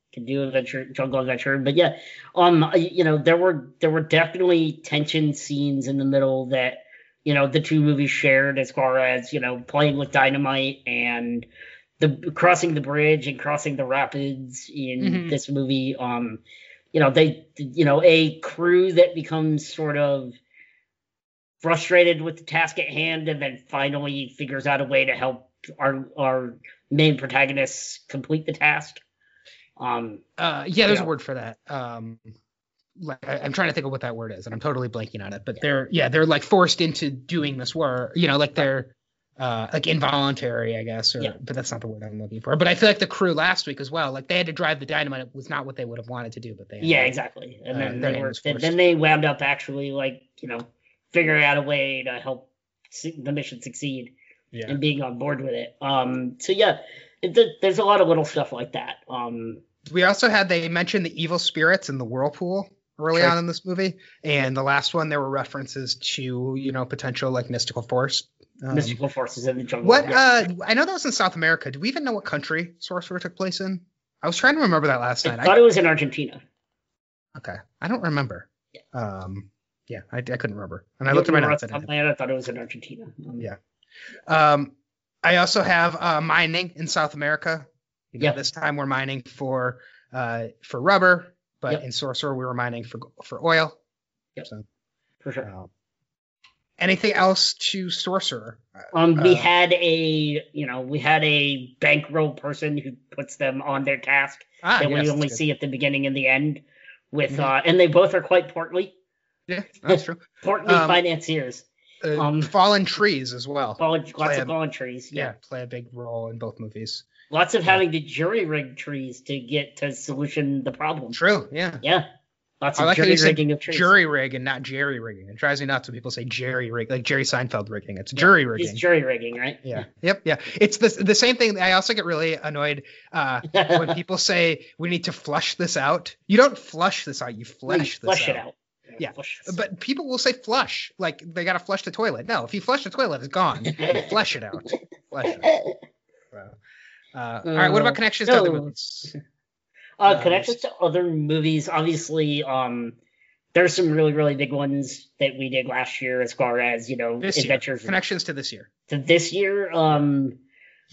can do adventure, jungle adventure. But yeah, um, you know, there were there were definitely tension scenes in the middle that, you know, the two movies shared, as far as, you know, playing with dynamite and the crossing the bridge and crossing the rapids in mm-hmm. this movie. Um, you know, they, you know, a crew that becomes sort of frustrated with the task at hand and then finally figures out a way to help our our main protagonists complete the task. Um, uh, yeah, there's know. a word for that. Um, like I, I'm trying to think of what that word is, and I'm totally blanking on it. But yeah. they're yeah, they're like forced into doing this work. You know, like they're uh, like involuntary, I guess. Or, yeah. But that's not the word I'm looking for. But I feel like the crew last week as well. Like they had to drive the dynamite. It was not what they would have wanted to do, but they had yeah, to, exactly. And uh, then they were then, then they wound up actually like you know figuring out a way to help the mission succeed. Yeah. And being on board with it. Um, so yeah, it, there's a lot of little stuff like that. Um, we also had, they mentioned the evil spirits in the whirlpool early sure. on in this movie. And the last one, there were references to, you know, potential like mystical force. Um, mystical forces in the jungle. What, yeah. uh, I know that was in South America. Do we even know what country Sorcerer took place in? I was trying to remember that last I night. I thought it was in Argentina. Okay. I don't remember. Yeah. Um, yeah, I, I couldn't remember. And I looked at my notes. I, I thought it was in Argentina. Um, yeah. Um, I also have uh, mining in South America. You know, yep. This time we're mining for uh, for rubber, but yep. in Sorcerer we were mining for for oil. Yep. So, for sure. Uh, anything else to Sorcerer? Um, we uh, had a you know we had a bankroll person who puts them on their task ah, that yes, we only good. see at the beginning and the end. With mm-hmm. uh, and they both are quite portly. Yeah, that's true. portly um, financiers. Uh, um, fallen trees as well. Fallen, lots a, of fallen trees. Yeah. yeah, play a big role in both movies. Lots of yeah. having to jury rig trees to get to solution the problem. True. Yeah. Yeah. Lots I of like jury rigging of trees. Jury rig and not jerry rigging. It drives me nuts when people say jerry rig, like Jerry Seinfeld rigging. It's yeah, jury rigging. It's jury rigging, right? Yeah. Yep. Yeah. It's the the same thing. I also get really annoyed uh, when people say we need to flush this out. You don't flush this out. You flesh this flush out. it out. Yeah, but people will say flush, like they gotta flush the toilet. No, if you flush the toilet, it's gone. You flush it out. Flush it out. Wow. Uh, all right, what about connections no. to other movies? Uh, uh, connections to other movies, obviously. Um, there's some really, really big ones that we did last year, as far as you know, this adventures. Year. Connections to this year. To this year, um,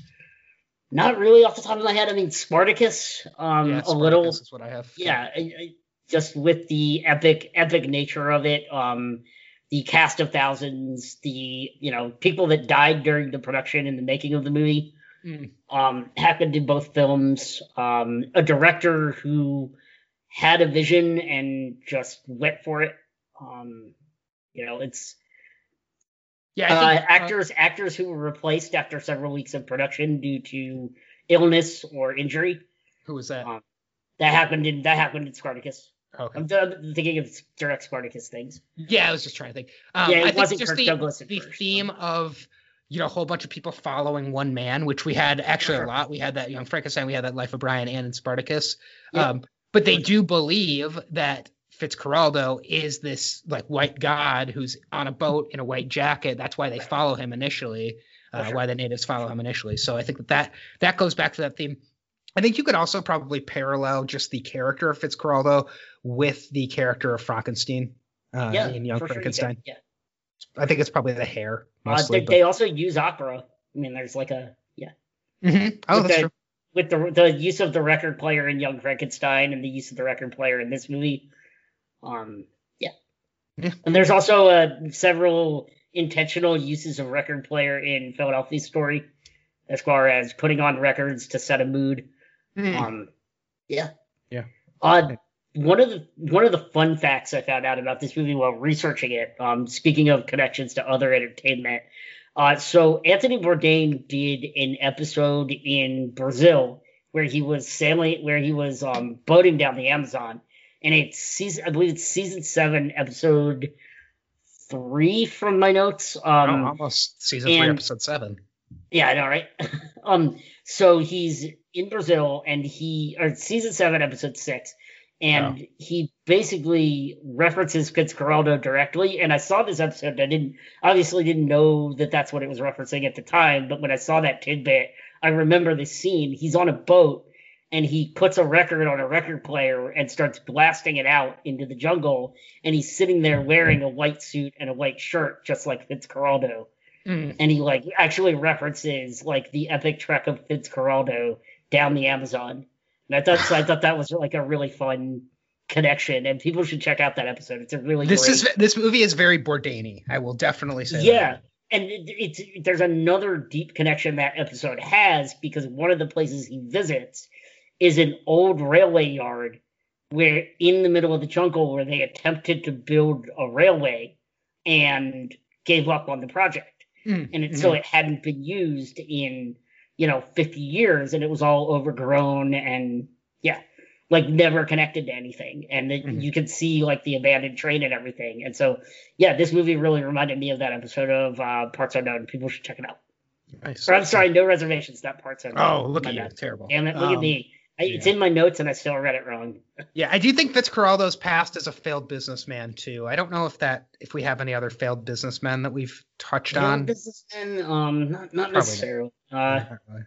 not really off the top of my head. I mean, Spartacus. Um, yeah, a little. Is what I have. Yeah. I, I, just with the epic epic nature of it, um, the cast of thousands, the you know people that died during the production and the making of the movie, mm. um, happened in both films. Um, a director who had a vision and just went for it. Um, you know, it's yeah. I think, uh, actors uh, actors who were replaced after several weeks of production due to illness or injury. Who was that? Um, that happened in that happened in Spartacus. Okay. I'm thinking of direct Spartacus things. Yeah, I was just trying to think. Um, yeah, it I think wasn't just Kirk the, Douglas at the first, theme so. of, you know, a whole bunch of people following one man, which we had actually sure. a lot. We had that, you know, Frankenstein, we had that Life of Brian and in Spartacus. Yeah. Um, but they do believe that Fitzcarraldo is this like white god who's on a boat in a white jacket. That's why they follow him initially, uh, sure. why the natives follow him initially. So I think that, that that goes back to that theme. I think you could also probably parallel just the character of Fitzcarraldo with the character of Frankenstein uh, yeah, in Young Frankenstein. Sure yeah. I think it's probably the hair mostly. Uh, they, they also use opera. I mean, there's like a yeah. Mm-hmm. Oh, with that's the, true. With the the use of the record player in Young Frankenstein and the use of the record player in this movie, um, yeah. yeah. And there's also uh, several intentional uses of record player in Philadelphia Story, as far as putting on records to set a mood. Mm. Um, yeah, yeah. Uh, one of the one of the fun facts I found out about this movie while researching it. Um, speaking of connections to other entertainment, uh, so Anthony Bourdain did an episode in Brazil where he was sailing, where he was um boating down the Amazon, and it's season, I believe it's season seven, episode three from my notes. Um, oh, almost season and, three, episode seven. Yeah, I know, right? um, so he's in Brazil, and he or season seven, episode six, and oh. he basically references Fitzcarraldo directly. And I saw this episode, I didn't obviously didn't know that that's what it was referencing at the time, but when I saw that tidbit, I remember the scene. He's on a boat, and he puts a record on a record player and starts blasting it out into the jungle, and he's sitting there wearing a white suit and a white shirt, just like Fitzcarraldo. Mm. And he like actually references like the epic trek of Fitzcarraldo down the Amazon. And I thought I thought that was like a really fun connection, and people should check out that episode. It's a really this great... is this movie is very Bourdain-y. I will definitely say yeah. that. And it, it's there's another deep connection that episode has, because one of the places he visits is an old railway yard where in the middle of the jungle where they attempted to build a railway and gave up on the project. Mm, and it, mm-hmm. so it hadn't been used in, you know, fifty years, and it was all overgrown and yeah, like never connected to anything. And it, mm-hmm. you could see like the abandoned train and everything. And so, yeah, this movie really reminded me of that episode of uh, Parts Unknown. People should check it out. Nice. Or, I'm sorry, No Reservations, not Parts Unknown. Oh, look at you. Terrible. Damn it, look um, at me. I, yeah. It's in my notes, and I still read it wrong. Yeah, I do think Fitzcarraldo's past as a failed businessman too. I don't know if that if we have any other failed businessmen that we've touched failed on. Businessmen, um, not not necessarily. Uh, not really.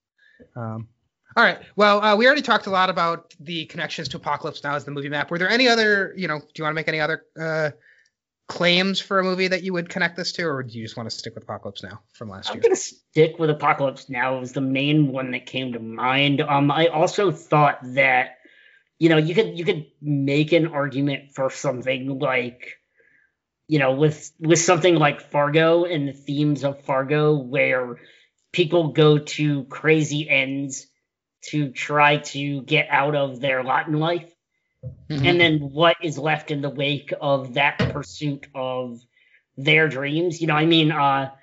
Um, all right. Well, uh, we already talked a lot about the connections to Apocalypse Now as the movie map. Were there any other, you know, do you want to make any other uh, claims for a movie that you would connect this to, or do you just want to stick with Apocalypse Now from last I'm year? I'm going to stick with Apocalypse Now. It was the main one that came to mind. Um, I also thought that, you know, you could you could make an argument for something like, you know, with with something like Fargo and the themes of Fargo, where people go to crazy ends to try to get out of their lot in life. Mm-hmm. And then what is left in the wake of that pursuit of their dreams? You know, I mean, uh,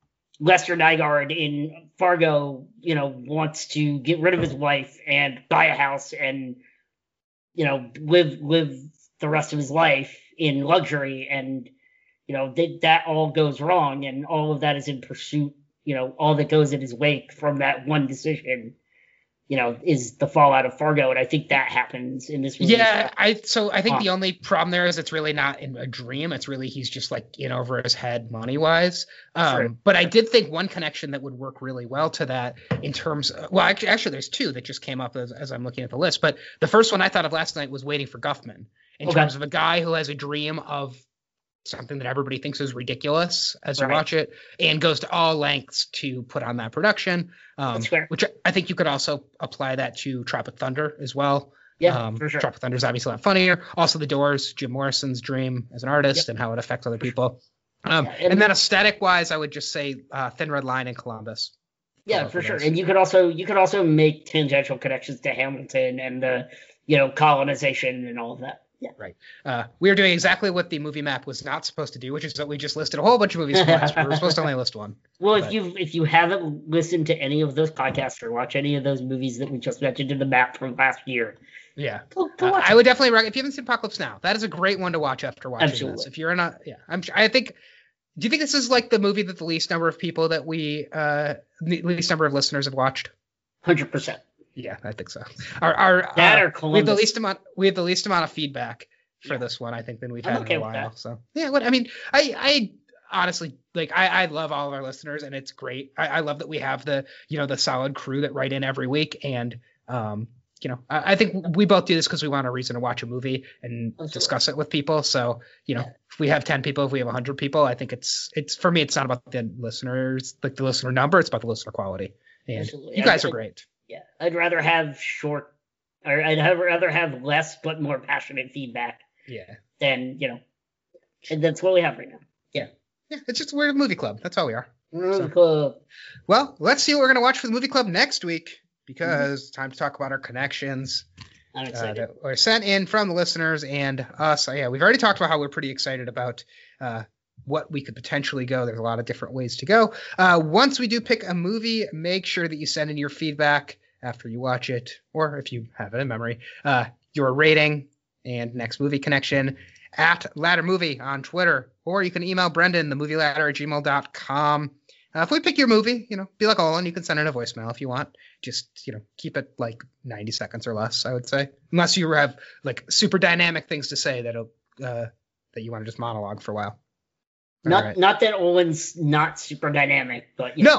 Lester Nygaard in Fargo, you know, wants to get rid of his wife and buy a house and, you know, live live the rest of his life in luxury. And, you know, th- that all goes wrong. And all of that is in pursuit, you know, all that goes in his wake from that one decision, you know, is the fallout of Fargo. And I think that happens in this movie. Yeah, I so I think oh. the only problem there is it's really not in a dream. It's really he's just like in over his head money-wise. Um, sure. But I did think one connection that would work really well to that in terms of, well, actually, actually there's two that just came up as, as I'm looking at the list. But the first one I thought of last night was Waiting for Guffman, in okay. terms of a guy who has a dream of something that everybody thinks is ridiculous as right. you watch it, and goes to all lengths to put on that production. Um, which I think you could also apply that to Tropic Thunder as well. Yeah, um, for sure. Tropic Thunder is obviously a lot funnier. Also, The Doors, Jim Morrison's dream as an artist yep. and how it affects other people. Um, yeah, and, and then aesthetic-wise, I would just say uh, Thin Red Line and Columbus. Yeah, for sure. And you could also you could also make tangential connections to Hamilton and the you know colonization and all of that. Yeah. Right. Uh, we are doing exactly what the movie map was not supposed to do, which is that we just listed a whole bunch of movies from last year. We were supposed to only list one. Well, but. if you if you haven't listened to any of those podcasts or watch any of those movies that we just mentioned in the map from last year, yeah, go, go uh, I would definitely recommend. If you haven't seen Apocalypse Now, that is a great one to watch after watching Absolutely. this. If you're not, yeah, I'm. I think. Do you think this is like the movie that the least number of people that we, uh, the least number of listeners have watched? Hundred percent. Yeah, I think so. Our, our that uh, or Columbus. We have the least amount. We have the least amount of feedback for yeah. this one, I think, than we've had okay in a while. So yeah, what I mean, I, I honestly like, I, I love all of our listeners, and it's great. I, I love that we have the, you know, the solid crew that write in every week, and um, you know, I, I think we both do this because we want a reason to watch a movie and Absolutely. discuss it with people. So you know, yeah. if we have ten people, if we have a hundred people, I think it's it's for me, it's not about the listeners, like the listener number, it's about the listener quality. And Absolutely. you guys I'd, are great. Yeah, I'd rather have short, or I'd have, rather have less but more passionate feedback. Yeah. Then, you know, and that's what we have right now. Yeah. Yeah, it's just, we're a movie club. That's all we are. Movie so. club. Well, let's see what we're going to watch for the movie club next week, because mm-hmm. time to talk about our connections I'm excited. Uh, that were sent in from the listeners and us. Uh, yeah, we've already talked about how we're pretty excited about uh, what we could potentially go. There's a lot of different ways to go. Uh, once we do pick a movie, make sure that you send in your feedback after you watch it, or if you have it in memory, uh, your rating and next movie connection at Ladder Movie on Twitter, or you can email Brendan, the movie ladder at gmail dot com. Uh, if we pick your movie, you know, be like Olin, you can send in a voicemail if you want. Just, you know, keep it like ninety seconds or less, I would say. Unless you have like super dynamic things to say that'll, uh, that you want to just monologue for a while. Not right. not that Olin's not super dynamic, but you no. know.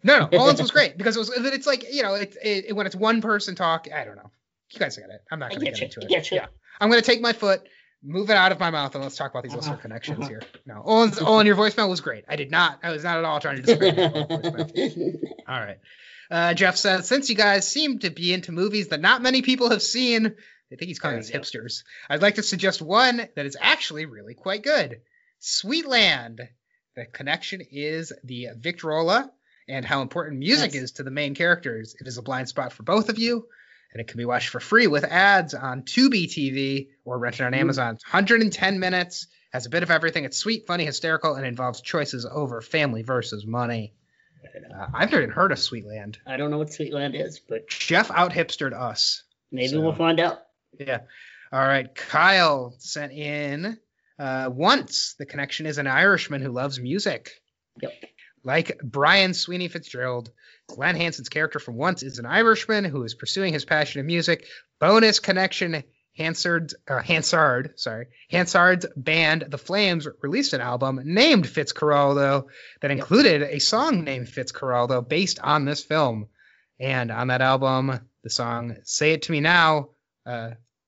No, no, Olin's was great because it was. It's like you know, it, it when it's one person talk. I don't know. You guys get it. I'm not I going to get get you. into I it. get you. Yeah, I'm going to take my foot, move it out of my mouth, and let's talk about these listener Uh-huh. connections Uh-huh. here. No, Olin's, Olin, your voicemail was great. I did not. I was not at all trying to discredit your voicemail. All right. Uh, Jeff says, since you guys seem to be into movies that not many people have seen, I think he's calling us There you go. hipsters. I'd like to suggest one that is actually really quite good. Sweetland. The connection is the Victrola and how important music Yes. is to the main characters. It is a blind spot for both of you, and it can be watched for free with ads on Tubi T V or rented on Ooh. Amazon. It's one hundred ten minutes, has a bit of everything. It's sweet, funny, hysterical, and involves choices over family versus money. Uh, I've never even heard of Sweetland. I don't know what Sweetland is, but Jeff out hipstered us. maybe So- we'll find out. Yeah. All right. Kyle sent in uh, once. The connection is an Irishman who loves music. Yep. Like Brian Sweeney Fitzgerald, Glenn Hanson's character from Once is an Irishman who is pursuing his passion in music. Bonus connection: Hansard, uh, Hansard, sorry, Hansard's band, The Flames, released an album named Fitzcarraldo that included a song named Fitzcarraldo based on this film. And on that album, the song "Say It to Me Now," uh,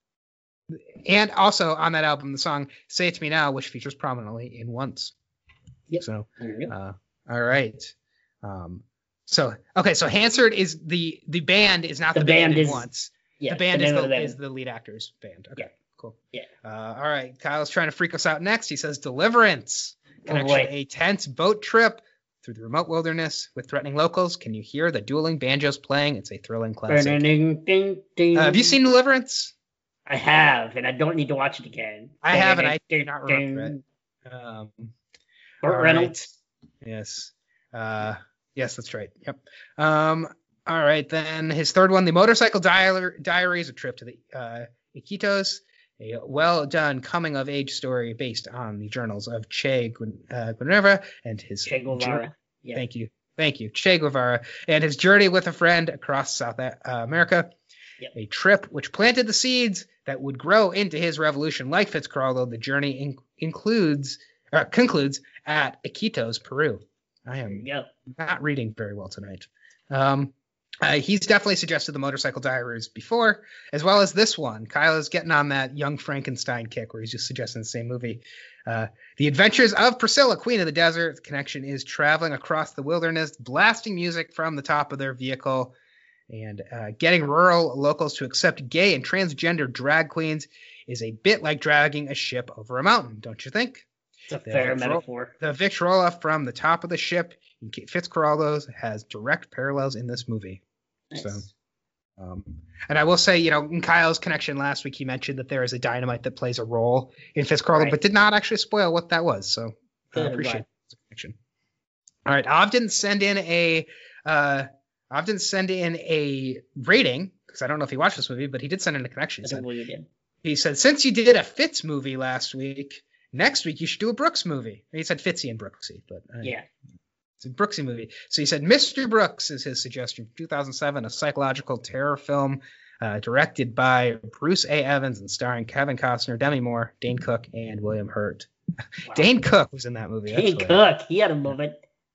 and also on that album, the song "Say It to Me Now," which features prominently in Once. Yep. So. There you go. Uh, all right. Um, so okay, so Hansard is the the band is not The the, band, band in is- Once. yeah, the band the is name of the, the band. is the lead actor's band. Okay, Yeah. cool. Yeah. Uh, all right, Kyle's trying to freak us out next. He says Deliverance. Oh, Connection boy. a tense boat trip through the remote wilderness with threatening locals. Can you hear the dueling banjos playing? It's a thrilling classic. Ding, ding, ding. Uh, have you seen Deliverance? I have, and I don't need to watch it again. I have, and I Ding, do not remember ding. it. Um, Burt all Reynolds. right. Yes. Uh, yes, that's right. Yep. Um, all right, then his third one, The Motorcycle Dial- Diaries, a trip to the uh, Iquitos, a well-done coming-of-age story based on the journals of Che Gu- uh, Guevara and his Che Guevara. jour- Yeah. Thank you, thank you, Che Guevara, and his journey with a friend across South uh, America. Yep. A trip which planted the seeds that would grow into his revolution. Like Fitzcarraldo, the journey in- includes uh, concludes at Iquitos, Peru. I There am you go. not reading very well tonight. Um, uh, he's definitely suggested the Motorcycle Diaries before, as well as this one. Kyle is getting on that Young Frankenstein kick where he's just suggesting the same movie. Uh, the Adventures of Priscilla, Queen of the Desert. The connection is traveling across the wilderness, blasting music from the top of their vehicle, and uh, getting rural locals to accept gay and transgender drag queens is a bit like dragging a ship over a mountain, don't you think? It's a Yeah, fair Victro- metaphor. The Victrola from the top of the ship in Fitzcarraldo's has direct parallels in this movie. Nice. So, um, and I will say, you know, in Kyle's connection last week, he mentioned that there is a dynamite that plays a role in Fitzcarraldo, Right. but did not actually spoil what that was. So I Good, I'm appreciate the connection. All right, Av didn't send in a uh, Av didn't send in a rating because I don't know if he watched this movie, but he did send in a connection. I He don't said, believe you did. he said, since you did a Fitz movie last week, next week you should do a Brooks movie. He said Fitzy and Brooksy, but uh, Yeah. it's a Brooksy movie. So he said Mister Brooks is his suggestion. two thousand seven, a psychological terror film uh, directed by Bruce A. Evans and starring Kevin Costner, Demi Moore, Dane Cook, and William Hurt. Wow. Dane Cook was in that movie. Dane actually. Cook. He had a moment.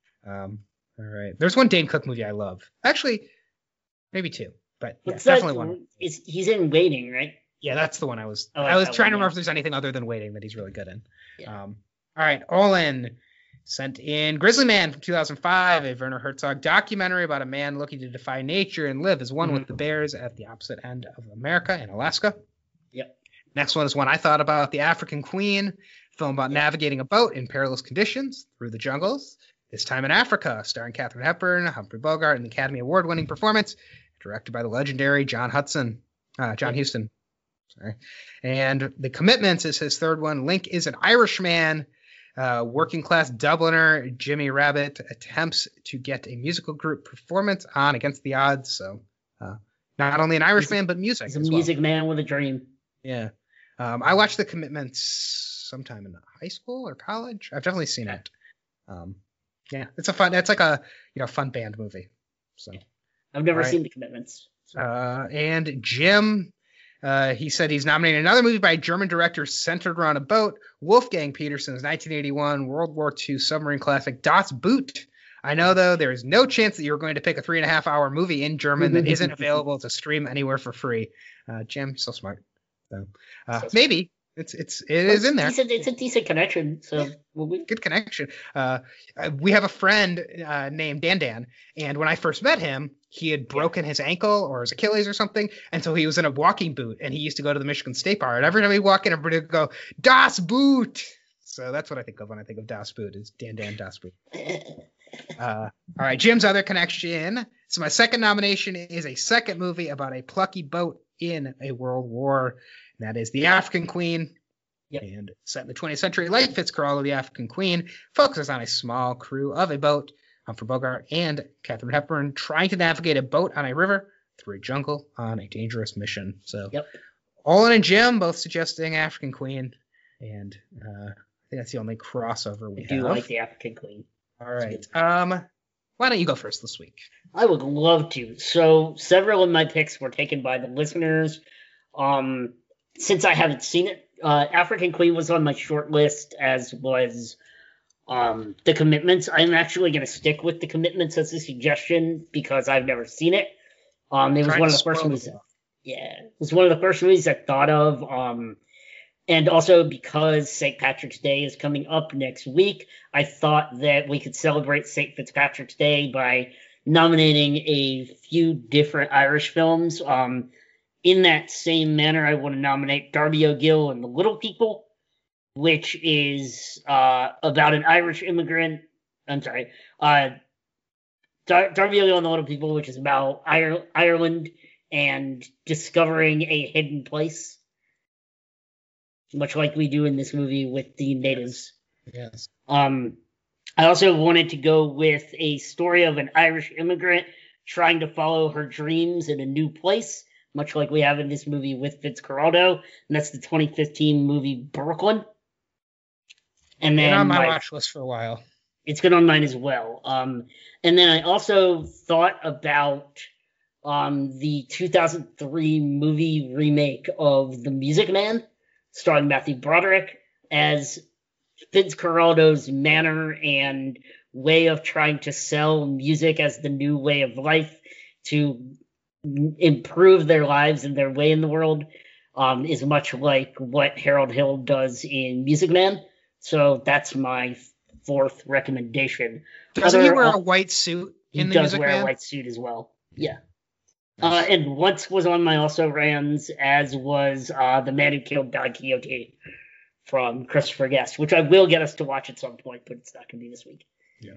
Um, all right. There's one Dane Cook movie I love. Actually, maybe two, but yeah, What's that? definitely one. Is he's in Waiting, right? Yeah, that's the one I was. I like I was that trying one, to remember yeah. if there's anything other than Waiting that he's really good in. Yeah. Um, all right, Olin sent in Grizzly Man from two thousand five, a Werner Herzog documentary about a man looking to defy nature and live as one Mhm. with the bears at the opposite end of America in Alaska. Yep. Next one is one I thought about, The African Queen, film about navigating a boat in perilous conditions through the jungles. This time in Africa, starring Katharine Hepburn, Humphrey Bogart, and the Academy Award-winning performance, directed by the legendary John Hudson, uh, John Huston. Sorry. And The Commitments is his third one. Link is an Irishman, uh, working class Dubliner. Jimmy Rabbit attempts to get a musical group performance on against the odds. So uh, not only an Irishman, but music He's a as well. music man with a dream. Yeah. Um, I watched The Commitments sometime in high school or college. I've definitely seen it. Um, yeah, it's a fun. It's like a you know fun band movie. So. I've never Right. seen The Commitments. So. Uh, and Jim, uh, he said he's nominating another movie by a German director centered around a boat, Wolfgang Petersen's nineteen eighty-one World War Two submarine classic Das Boot, I know, though, there is no chance that you're going to pick a three and a half hour movie in German that isn't available to stream anywhere for free. Uh, Jim, so smart. So, uh, so maybe it's it's it well, is in there. Decent, it's a decent connection. So we'll be... good connection. Uh, we have a friend uh, named Dan Dan, and when I first met him, he had broken his ankle or his Achilles or something, and so he was in a walking boot, and he used to go to the Michigan State Bar, and every time he walk in, everybody would go Das Boot. So that's what I think of when I think of Das Boot is Dan Dan Das Boot. Uh, all right, Jim's other connection. So my second nomination is a second movie about a plucky boat in a world war, and that is The African Queen. Yep. And set in the twentieth century, like Fitzcarraldo, The African Queen focuses on a small crew of a boat, Humphrey Bogart and Katharine Hepburn, trying to navigate a boat on a river through a jungle on a dangerous mission. So, yep. Olin and Jim both suggesting African Queen, and uh, I think that's the only crossover we I have. do like The African Queen. All right. Um, why don't you go first this week? I would love to. So several of my picks were taken by the listeners. Um, since I haven't seen it, uh, African Queen was on my short list, as was um, The Commitments. I'm actually going to stick with The Commitments as a suggestion because I've never seen it. Um, it was one of the first movies. Yeah, it was one of the first movies I thought of. Um, And also because Saint Patrick's Day is coming up next week, I thought that we could celebrate Saint Fitzpatrick's Day by nominating a few different Irish films. Um, in that same manner, I want to nominate Darby O'Gill and the Little People, which is uh, about an Irish immigrant. I'm sorry. Uh, Dar- Darby O'Gill and the Little People, which is about Ire- Ireland and discovering a hidden place. Much like we do in this movie with the natives. Yes. Um, I also wanted to go with a story of an Irish immigrant trying to follow her dreams in a new place, much like we have in this movie with Fitzcarraldo, and that's the twenty fifteen movie Brooklyn. And then been on my, my watch list for a while. It's been on mine as well. Um, and then I also thought about um, the two thousand three movie remake of The Music Man, starring Matthew Broderick, as Fitzcarraldo's manner and way of trying to sell music as the new way of life to improve their lives and their way in the world um, is much like what Harold Hill does in Music Man. So that's my fourth recommendation. Doesn't Other, he wear a white suit in the Music Man? He does wear a white suit as well. Yeah. Uh, and once was on my also rans, as was uh, The Man Who Killed Don Quixote from Christopher Guest, which I will get us to watch at some point, but it's not going to be this week. Yeah.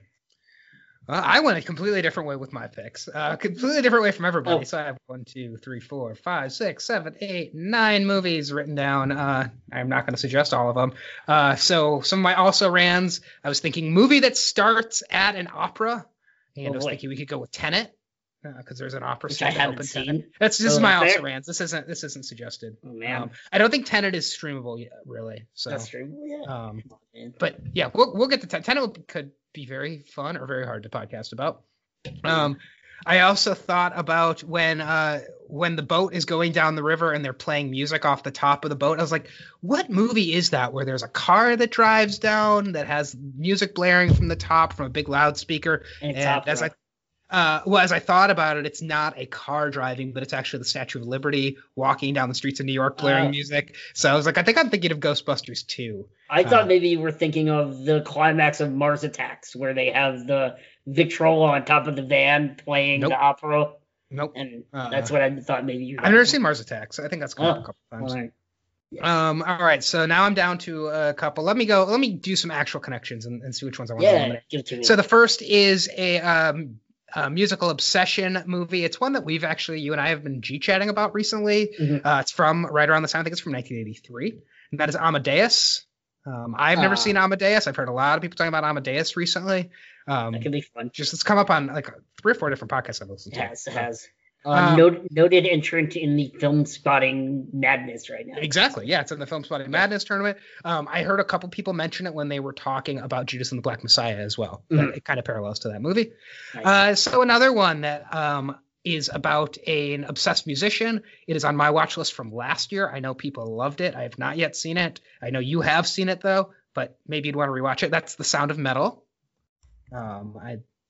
Uh, I went a completely different way with my picks. Uh, completely different way from everybody. Oh. So I have one, two, three, four, five, six, seven, eight, nine movies written down. Uh, I'm not going to suggest all of them. Uh, so some of my also rans, I was thinking movie that starts at an opera, and oh, I was boy. thinking we could go with Tenet. Because uh, there's an opera scene. I haven't seen. That's this oh, is my also rants. This isn't this isn't suggested. Oh man, um, I don't think Tenet is streamable yet, really. So that's streamable, yeah. Um, on, but yeah, we'll we'll get to Tenet. Tenet could be very fun or very hard to podcast about. Um, I also thought about when uh when the boat is going down the river and they're playing music off the top of the boat. I was like, what movie is that where there's a car that drives down that has music blaring from the top from a big loudspeaker? And, and as I Uh, well, as I thought about it, it's not a car driving, but it's actually the Statue of Liberty walking down the streets of New York blaring uh, music. So I was like, I think I'm thinking of Ghostbusters two. I thought uh, maybe you were thinking of the climax of Mars Attacks, where they have the Victrola on top of the van playing nope. the opera. Nope. And uh, that's what I thought maybe you were I've never seen Mars Attacks. I think that's come oh, up a couple times. All right. Yeah. Um, all right, so now I'm down to a couple. Let me go. Let me do some actual connections and, and see which ones I want yeah, to eliminate. Give it to me. So the first is a um, Uh, musical obsession movie. It's one that we've actually, you and I have been G-chatting about recently. Mm-hmm. Uh, it's from right around the time, I think it's from nineteen eighty-three. And that is Amadeus. Um, I've never uh, seen Amadeus. I've heard a lot of people talking about Amadeus recently. Um, that can be fun. Just it's come up on like three or four different podcasts I've listened it to. Has, it has. Uh, um, noted, noted entrant in the film spotting madness right now. Exactly. Yeah, it's in the film spotting madness tournament. Um, I heard a couple people mention it when they were talking about Judas and the Black Messiah as well. Mm-hmm. It kind of parallels to that movie. Nice. Uh, so another one that um, is about a, an obsessed musician. It is on my watch list from last year. I know people loved it. I have not yet seen it. I know you have seen it though, but maybe you'd want to rewatch it. That's The Sound of Metal. Um, I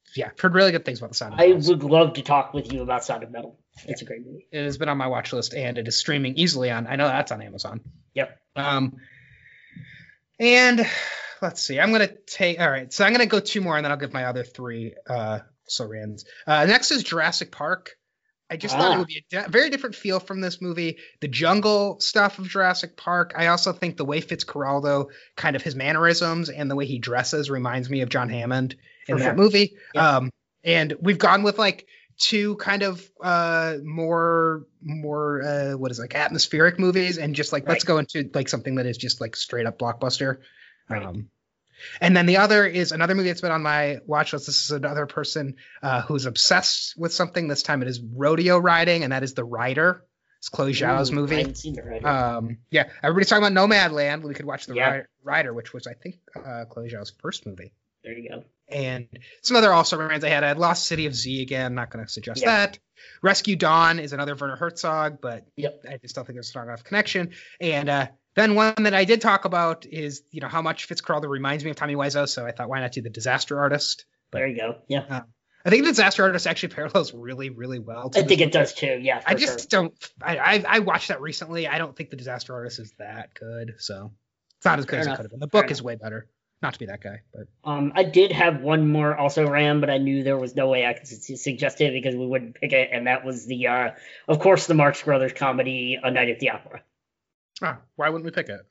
yeah, I've heard really good things about The Sound of I Metal. would love to talk with you about Sound of Metal. It's a great movie. It has been on my watch list, and it is streaming easily on. I know that's on Amazon. Yep. Um, and let's see. I'm gonna take. All right, so I'm gonna go two more, and then I'll give my other three uh Sorans. Uh, next is Jurassic Park. I just ah. thought it would be a di- very different feel from this movie. The jungle stuff of Jurassic Park. I also think the way Fitzcarraldo, kind of his mannerisms and the way he dresses, reminds me of John Hammond in For that sure. movie. Yep. Um, and we've gone with like two kind of uh more more uh what is it, like atmospheric movies, and just like right. let's go into like something that is just like straight up blockbuster. Right. Um, and then the other is another movie that's been on my watch list. This is another person uh, who's obsessed with something. This time it is rodeo riding, and that is The Rider. It's Chloe Zhao's Ooh, movie. I haven't seen The Rider. Um, yeah, everybody's talking about Nomadland. We could watch The yeah. Rider, which was I think uh, Chloe Zhao's first movie. There you go. And some other also brands I had. I had Lost City of Z again. Not going to suggest yep. that. Rescue Dawn is another Werner Herzog, but yep. I just don't think there's a strong enough connection. And uh, then one that I did talk about is, you know, how much Fitzcarraldo reminds me of Tommy Wiseau. So I thought, why not do The Disaster Artist? But, there you go. Yeah. Uh, I think The Disaster Artist actually parallels really, really well. I think movie. It does too. Yeah. I just sure. don't. I, I I watched that recently. I don't think The Disaster Artist is that good. So it's not as good Fair as enough. It could have been. The book Fair is enough. Way better. Not to be that guy, but um, I did have one more also Ram, but I knew there was no way I could su- suggest it because we wouldn't pick it, and that was the, uh, of course, the Marx Brothers comedy A Night at the Opera. Ah, why wouldn't we pick it?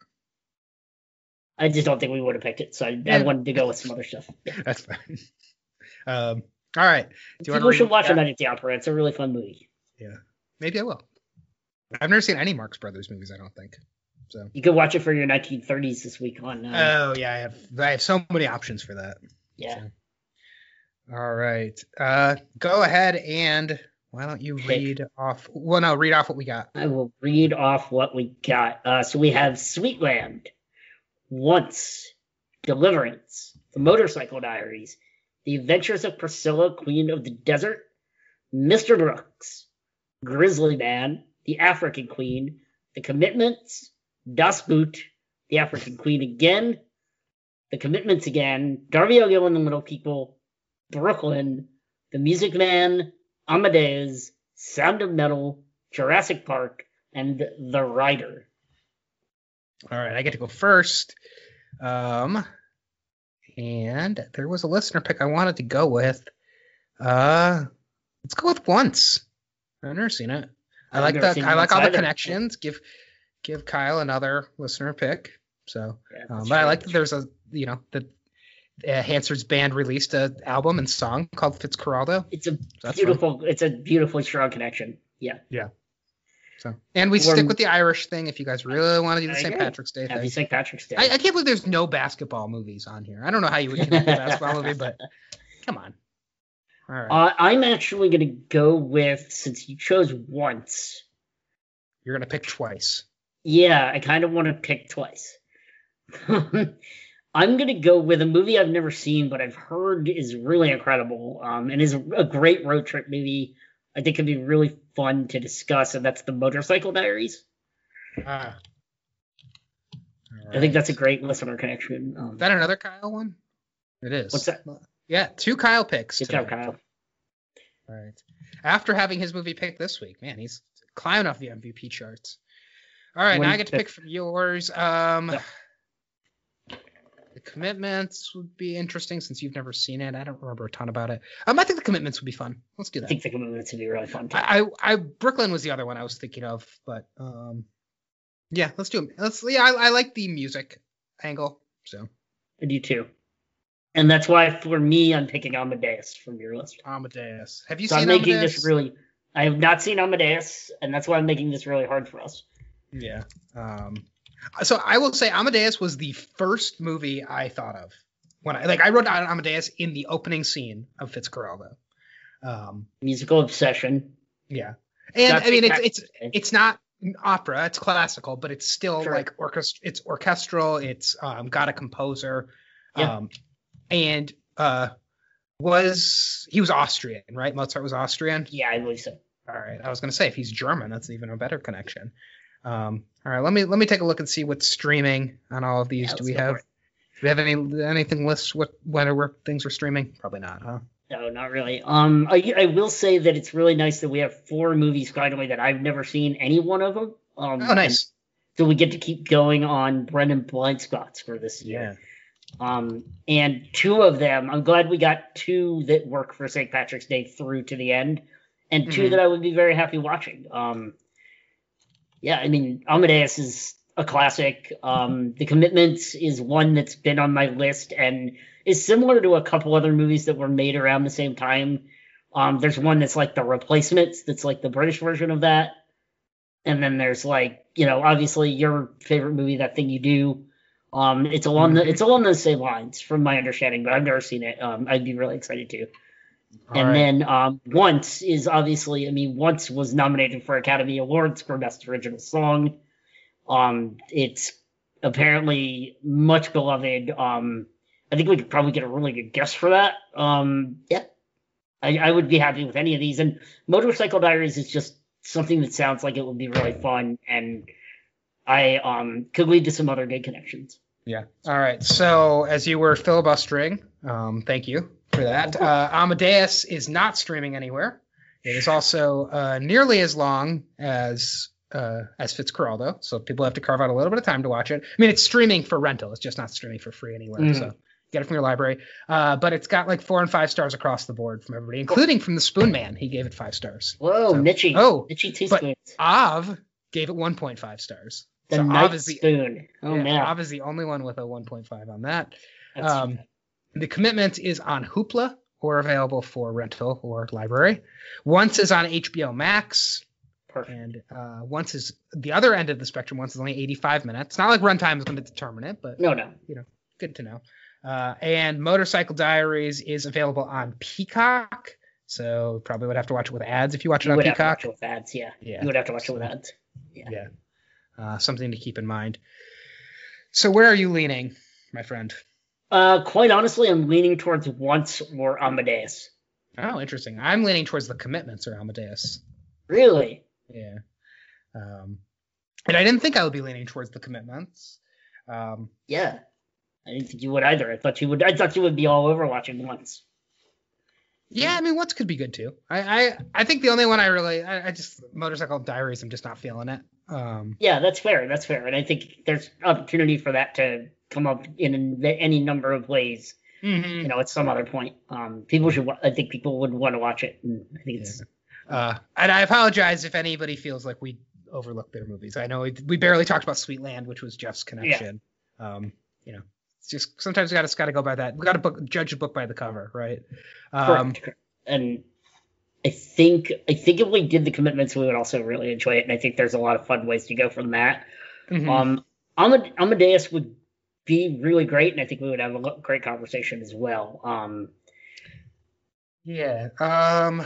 I just don't think we would have picked it, so I, yeah. I wanted to go with some other stuff. Yeah. That's fine. Um, all right. Do you People should watch that? A Night at the Opera. It's a really fun movie. Yeah, maybe I will. I've never seen any Marx Brothers movies, I don't think. So you could watch it for your nineteen thirties this week on. Uh, oh yeah, I have I have so many options for that. Yeah. So. All right. Uh, go ahead and why don't you read okay. off? Well, no, read off what we got. I will read off what we got. Uh, so we have Sweetland, Once, Deliverance, The Motorcycle Diaries, The Adventures of Priscilla, Queen of the Desert, Mister Brooks, Grizzly Man, The African Queen, The Commitments, Das Boot, The African Queen again, The Commitments again, Darby O'Gill and the Little People, Brooklyn, The Music Man, Amadeus, Sound of Metal, Jurassic Park, and The Rider. All right, I get to go first. Um, and there was a listener pick I wanted to go with. Uh, let's go with Once. I've never seen it. I I've like the I like all the either. Connections. Give give Kyle another listener pick. So, yeah, um, but I like that there's a you know that uh, Hansard's band released an album and song called Fitzcarraldo. It's a so beautiful. Fun. It's a beautifully strong connection. Yeah. Yeah. So, and we We're, stick with the Irish thing if you guys really want to do the Saint Patrick's Day Happy thing. Saint Patrick's Day. I, I can't believe there's no basketball movies on here. I don't know how you would connect a basketball movie, but come on. All right. Uh, I'm actually going to go with, since you chose Once. You're going to pick twice. Yeah, I kind of want to pick twice. I'm going to go with a movie I've never seen, but I've heard is really incredible um, and is a great road trip movie. I think it'd be really fun to discuss, and that's The Motorcycle Diaries. Ah. Right. I think that's a great listener connection. Um, is that another Kyle one? It is. What's that? Yeah, two Kyle picks. Good job, Kyle. All right. After having his movie picked this week, man, he's climbing off the M V P charts. All right, when now I get to pick from yours. Um, yeah. The Commitments would be interesting since you've never seen it. I don't remember a ton about it. Um, I think The Commitments would be fun. Let's do that. I think The Commitments would be really fun too. I, I, I Brooklyn was the other one I was thinking of, but um, yeah, let's do it. Let's. Yeah, I, I like the music angle, so. I do too. And that's why, for me, I'm picking Amadeus from your list. Amadeus. Have you so seen I'm making Amadeus? This really. I have not seen Amadeus, and that's why I'm making this really hard for us. Yeah. Um. So I will say Amadeus was the first movie I thought of when I like I wrote down Amadeus in the opening scene of Fitzcarraldo. Um, Musical obsession. Yeah, and I mean it's it's it's not opera, it's classical, but it's still sure. like orchestra. It's orchestral. It's um, got a composer. Yeah. Um, and uh, was he was Austrian, right? Mozart was Austrian. Yeah, I believe so. All right, I was gonna say if he's German, that's even a better connection. Um, all right, let me let me take a look and see what's streaming on all of these. Yeah, do we have do we have any anything lists what whether things are streaming? Probably not, huh? No, not really. Um, I, I will say that it's really nice that we have four movies finally that I've never seen any one of them. Um, Oh, nice. So we get to keep going on Brendan blind spots for this year. Yeah. Um, and two of them, I'm glad we got two that work for Saint Patrick's Day through to the end, and two Mhm. that I would be very happy watching. Um, yeah, I mean, Amadeus is a classic. Um, The Commitments is one that's been on my list and is similar to a couple other movies that were made around the same time. Um, there's one that's like The Replacements, that's like the British version of that. And then there's like, you know, obviously your favorite movie, That Thing You Do. Um, it's along the it's along those same lines, from my understanding, but I've never seen it. Um, I'd be really excited to. All and right. then um, Once is obviously, I mean, Once was nominated for Academy Awards for Best Original Song. Um, it's apparently much beloved. Um, I think we could probably get a really good guess for that. Um, yeah, I, I would be happy with any of these. And Motorcycle Diaries is just something that sounds like it would be really fun, and I um could lead to some other good connections. Yeah. All right. So as you were filibustering, um, thank you for that. Uh, Amadeus is not streaming anywhere. It is also uh, nearly as long as uh, as Fitzcarraldo, so people have to carve out a little bit of time to watch it. I mean, it's streaming for rental. It's just not streaming for free anywhere. Mhm. So get it from your library. Uh, but it's got like four and five stars across the board from everybody, including from the Spoon Man. He gave it five stars. Whoa, So- Mitchie. Oh, Mitchie but Teaspoons. Av gave it one point five stars. The so Av Night is the Spoon. Oh, yeah, man. Av is the only one with a one point five on that. That's Um, The Commitment is on Hoopla or available for rental or library. Once is on H B O Max, perfect. and uh, Once is the other end of the spectrum. Once is only eighty-five minutes. Not like runtime is going to determine it, but No, no. good to know. Uh, and Motorcycle Diaries is available on Peacock, so probably would have to watch it with ads if you watch it You on would have to Peacock. watch it with ads, yeah. Yeah. You would have to watch it with ads. Yeah. Yeah. Uh, something to keep in mind. So where are you leaning, my friend? Uh, quite honestly, I'm leaning towards Once or Amadeus. Oh, interesting. I'm leaning towards The Commitments or Amadeus. Really? Yeah. Um, and I didn't think I would be leaning towards The Commitments. Um, Yeah. I didn't think you would either. I thought you would. I thought you would be all over watching Once. yeah, I mean, Once could be good too. I, I, I think the only one I really, I, I just Motorcycle Diaries. I'm just not feeling it. Um, Yeah, that's fair. That's fair. And I think there's opportunity for that to come up in an- any number of ways. mhm. You know, at some other point. Um, people should. wa- I think people would want to watch it. And I think it's. Uh, and I apologize if anybody feels like we overlooked their movies. I know we, we barely talked about Sweetland, which was Jeff's connection. Um, you know, it's just sometimes we got to got to go by that. We got to book, judge a book by the cover, right? Um, Correct. And I think I think if we did The Commitments, we would also really enjoy it. And I think there's a lot of fun ways to go from that. mhm. Um, Amade- Amadeus would be really great, and I think we would have a lo- great conversation as well. Um, Yeah. Um.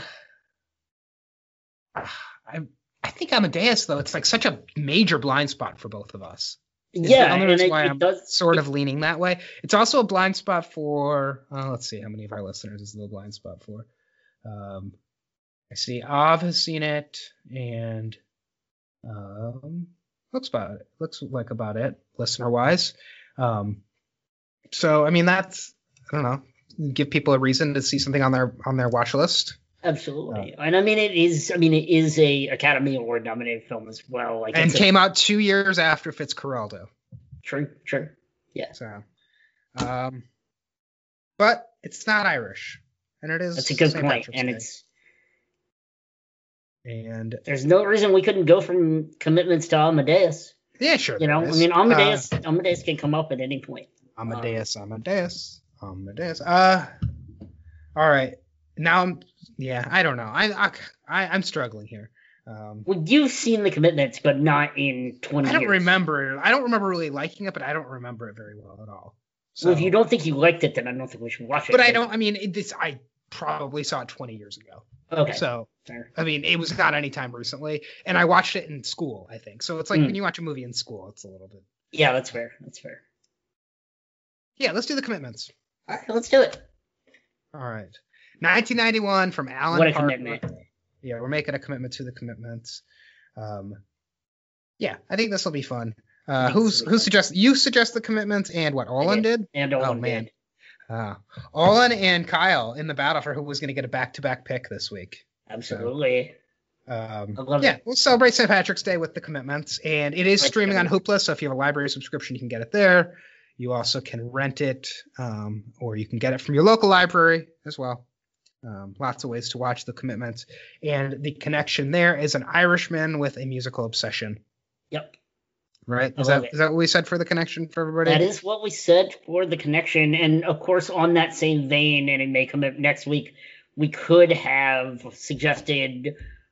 I I think Amadeus though. It's like such a major blind spot for both of us. Is yeah, the only and reason it, why it I'm does. sort of leaning that way. It's also a blind spot for. Uh, let's see how many of our listeners is the blind spot for. Um, I see Av has seen it, and um, looks about it. Looks like about it, listener wise. Um, so I mean that's I don't know. Give people a reason to see something on their on their watch list. Absolutely, and I mean it is. I mean it is a Academy Award nominated film as well. Like And it's a- came out two years after Fitzcarraldo. true, true. So, um, but it's not Irish, and it is. That's a good Saint point, Patrick's and Day. it's and there's no reason we couldn't go from Commitments to Amadeus. yeah, sure. You know, there I is. mean Amadeus. Uh, Amadeus can come up at any point. Amadeus, Amadeus, Amadeus. Uh, all right. Now I'm. Yeah, I don't know. I, I, I I'm struggling here. Um, Well, you've seen The Commitments, but not in twenty I don't years. remember. it. I don't remember really liking it, but I don't remember it very well at all. So, Well, if you don't think you liked it, then I don't think we should watch it. but I don't. I mean, it, this I probably saw it twenty years ago. Okay. So fair. I mean, it was not any time recently, and I watched it in school. I think so. It's like Mm. when you watch a movie in school, it's a little bit. Yeah, that's fair. That's fair. Yeah, let's do The Commitments. All right, let's do it. All right, nineteen ninety-one from Alan What a Parker. commitment. Yeah, we're making a commitment to The Commitments. Um, yeah, I think this will be fun. Uh, think who's this will be who fun. suggests you suggest The Commitments and what Olin did? And Oh, Owen man. did. Uh, Olin and Kyle in the battle for who was going to get a back-to-back pick this week. Absolutely. So, um, I love yeah, it. we'll celebrate Saint Patrick's Day with the Commitments, and it is streaming on Hoopla, so if you have a library subscription, you can get it there. You also can rent it, um, or you can get it from your local library as well. Um, lots of ways to watch the Commitments. And the connection there is an Irishman with a musical obsession. Yep. Right? I Is love that it. is that what we said for the connection for everybody? That is what we said for the connection. And of course, on that same vein, and it may come up next week, we could have suggested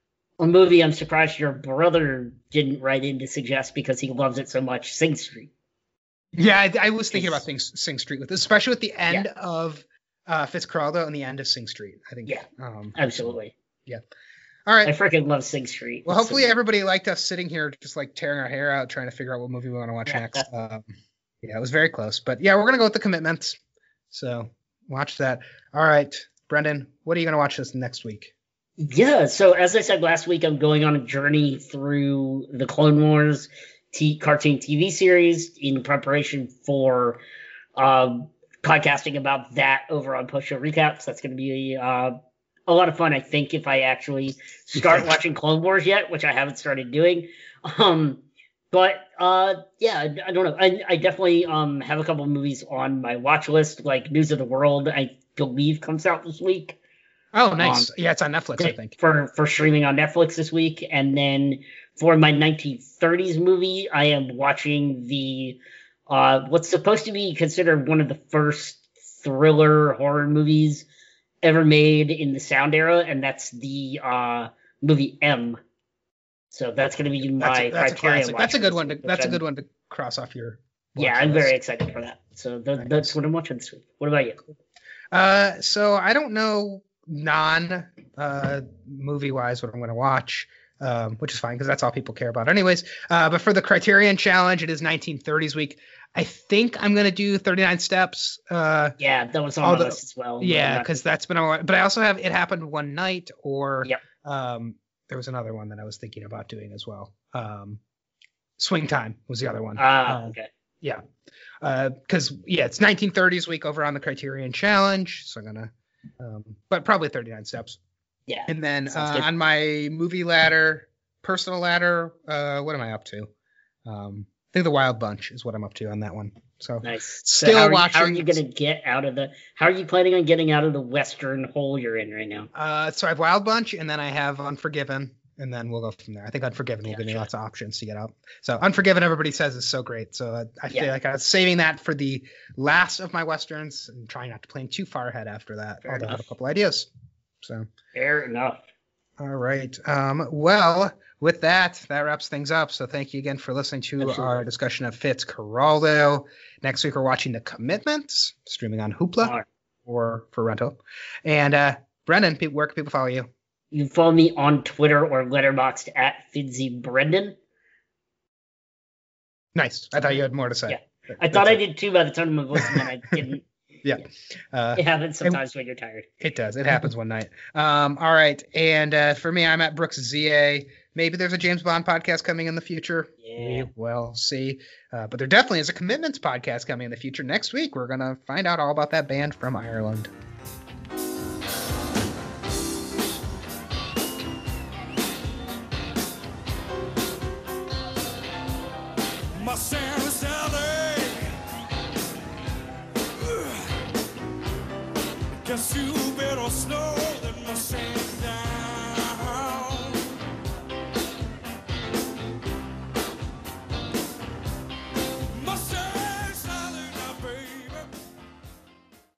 a movie I'm surprised your brother didn't write in to suggest because he loves it so much, Sing Street. Yeah, I, I was thinking about things Sing Street with this, especially with the end Yeah. of uh, Fitzcarraldo and the end of Sing Street. I think. Yeah, um, absolutely. Yeah. All right. I freaking love Sing Street. Well, It's hopefully so- everybody liked us sitting here just like tearing our hair out trying to figure out what movie we want to watch Yeah. next. Um, yeah, it was very close. But yeah, we're going to go with the Commitments. So watch that. All right, Brendan, what are you going to watch this next week? Yeah, so as I said last week, I'm going on a journey through the Clone Wars t- cartoon T V series in preparation for um, podcasting about that over on Post Show Recaps. That's going to be uh, a lot of fun, I think, if I actually start watching Clone Wars yet, which I haven't started doing. Um, but uh, yeah, I, I don't know. I, I definitely um, have a couple of movies on my watch list, like News of the World, I believe comes out this week. Oh, nice. Um, yeah, it's on Netflix, I think. For for streaming on Netflix this week. And then for my nineteen thirties movie, I am watching the uh, what's supposed to be considered one of the first thriller horror movies ever made in the sound era, and that's the uh, movie M. So that's going to be my That's a, that's a Criterion classic. That's a good watch one. To, list, which that's a I'm- good one to cross off your. Yeah, watch I'm list. very excited for that. So th- Nice. that's what I'm watching this week. What about you? Uh, so I don't know non uh movie wise what I'm going to watch, um, which is fine because that's all people care about, anyways. Uh, but for the Criterion Challenge, it is nineteen thirties week. I think I'm going to do thirty-nine Steps. Uh, Yeah, that was on Although- my list as well. yeah, Not- because that's been a while. But I also have It Happened One Night, or Yep. um, there was another one that I was thinking about doing as well. Um, Swing Time was the other one. Ah, Uh, okay. Yeah. Because, yeah, it's nineteen thirties week over on the Criterion Challenge. So I'm going to, um, but probably thirty-nine Steps. Yeah. And then Sounds uh, good. on my movie ladder, personal ladder, uh, what am I up to? Um, I think The Wild Bunch is what I'm up to on that one. So Nice. still so how are watching. You, how are you going to get out of the? How are you planning on getting out of the Western hole you're in right now? Uh, so I have Wild Bunch, and then I have Unforgiven, and then we'll go from there. I think Unforgiven will give me Gotcha. lots of options to get out. So Unforgiven, everybody says is so great. So I, I feel Yeah. like I was saving that for the last of my westerns and trying not to plan too far ahead after that. Fair although I have a enough. couple ideas. So Fair enough. all right. Um, well, with that, that wraps things up. So thank you again for listening to Absolutely. our discussion of Fitzcarraldo. Next week we're watching The Commitments, streaming on Hoopla All right. or for rental. And uh, Brendan, pe- where can people follow you? You can follow me on Twitter or Letterboxd at FidzyBrendan. Nice. I thought you had more to say. Yeah. But I thought that's I it. did too by the tone of my voice, and then I didn't. Yeah. Uh, It happens sometimes when you're tired. it does. It happens one night. Um, all right. And uh, for me, I'm at Brooks Z A. Maybe there's a James Bond podcast coming in the future. Yeah. We will see. Uh, but there definitely is a Commitments podcast coming in the future. Next week, we're going to find out all about that band from Ireland. My Santa Sally. Guess you better snow than my Santa.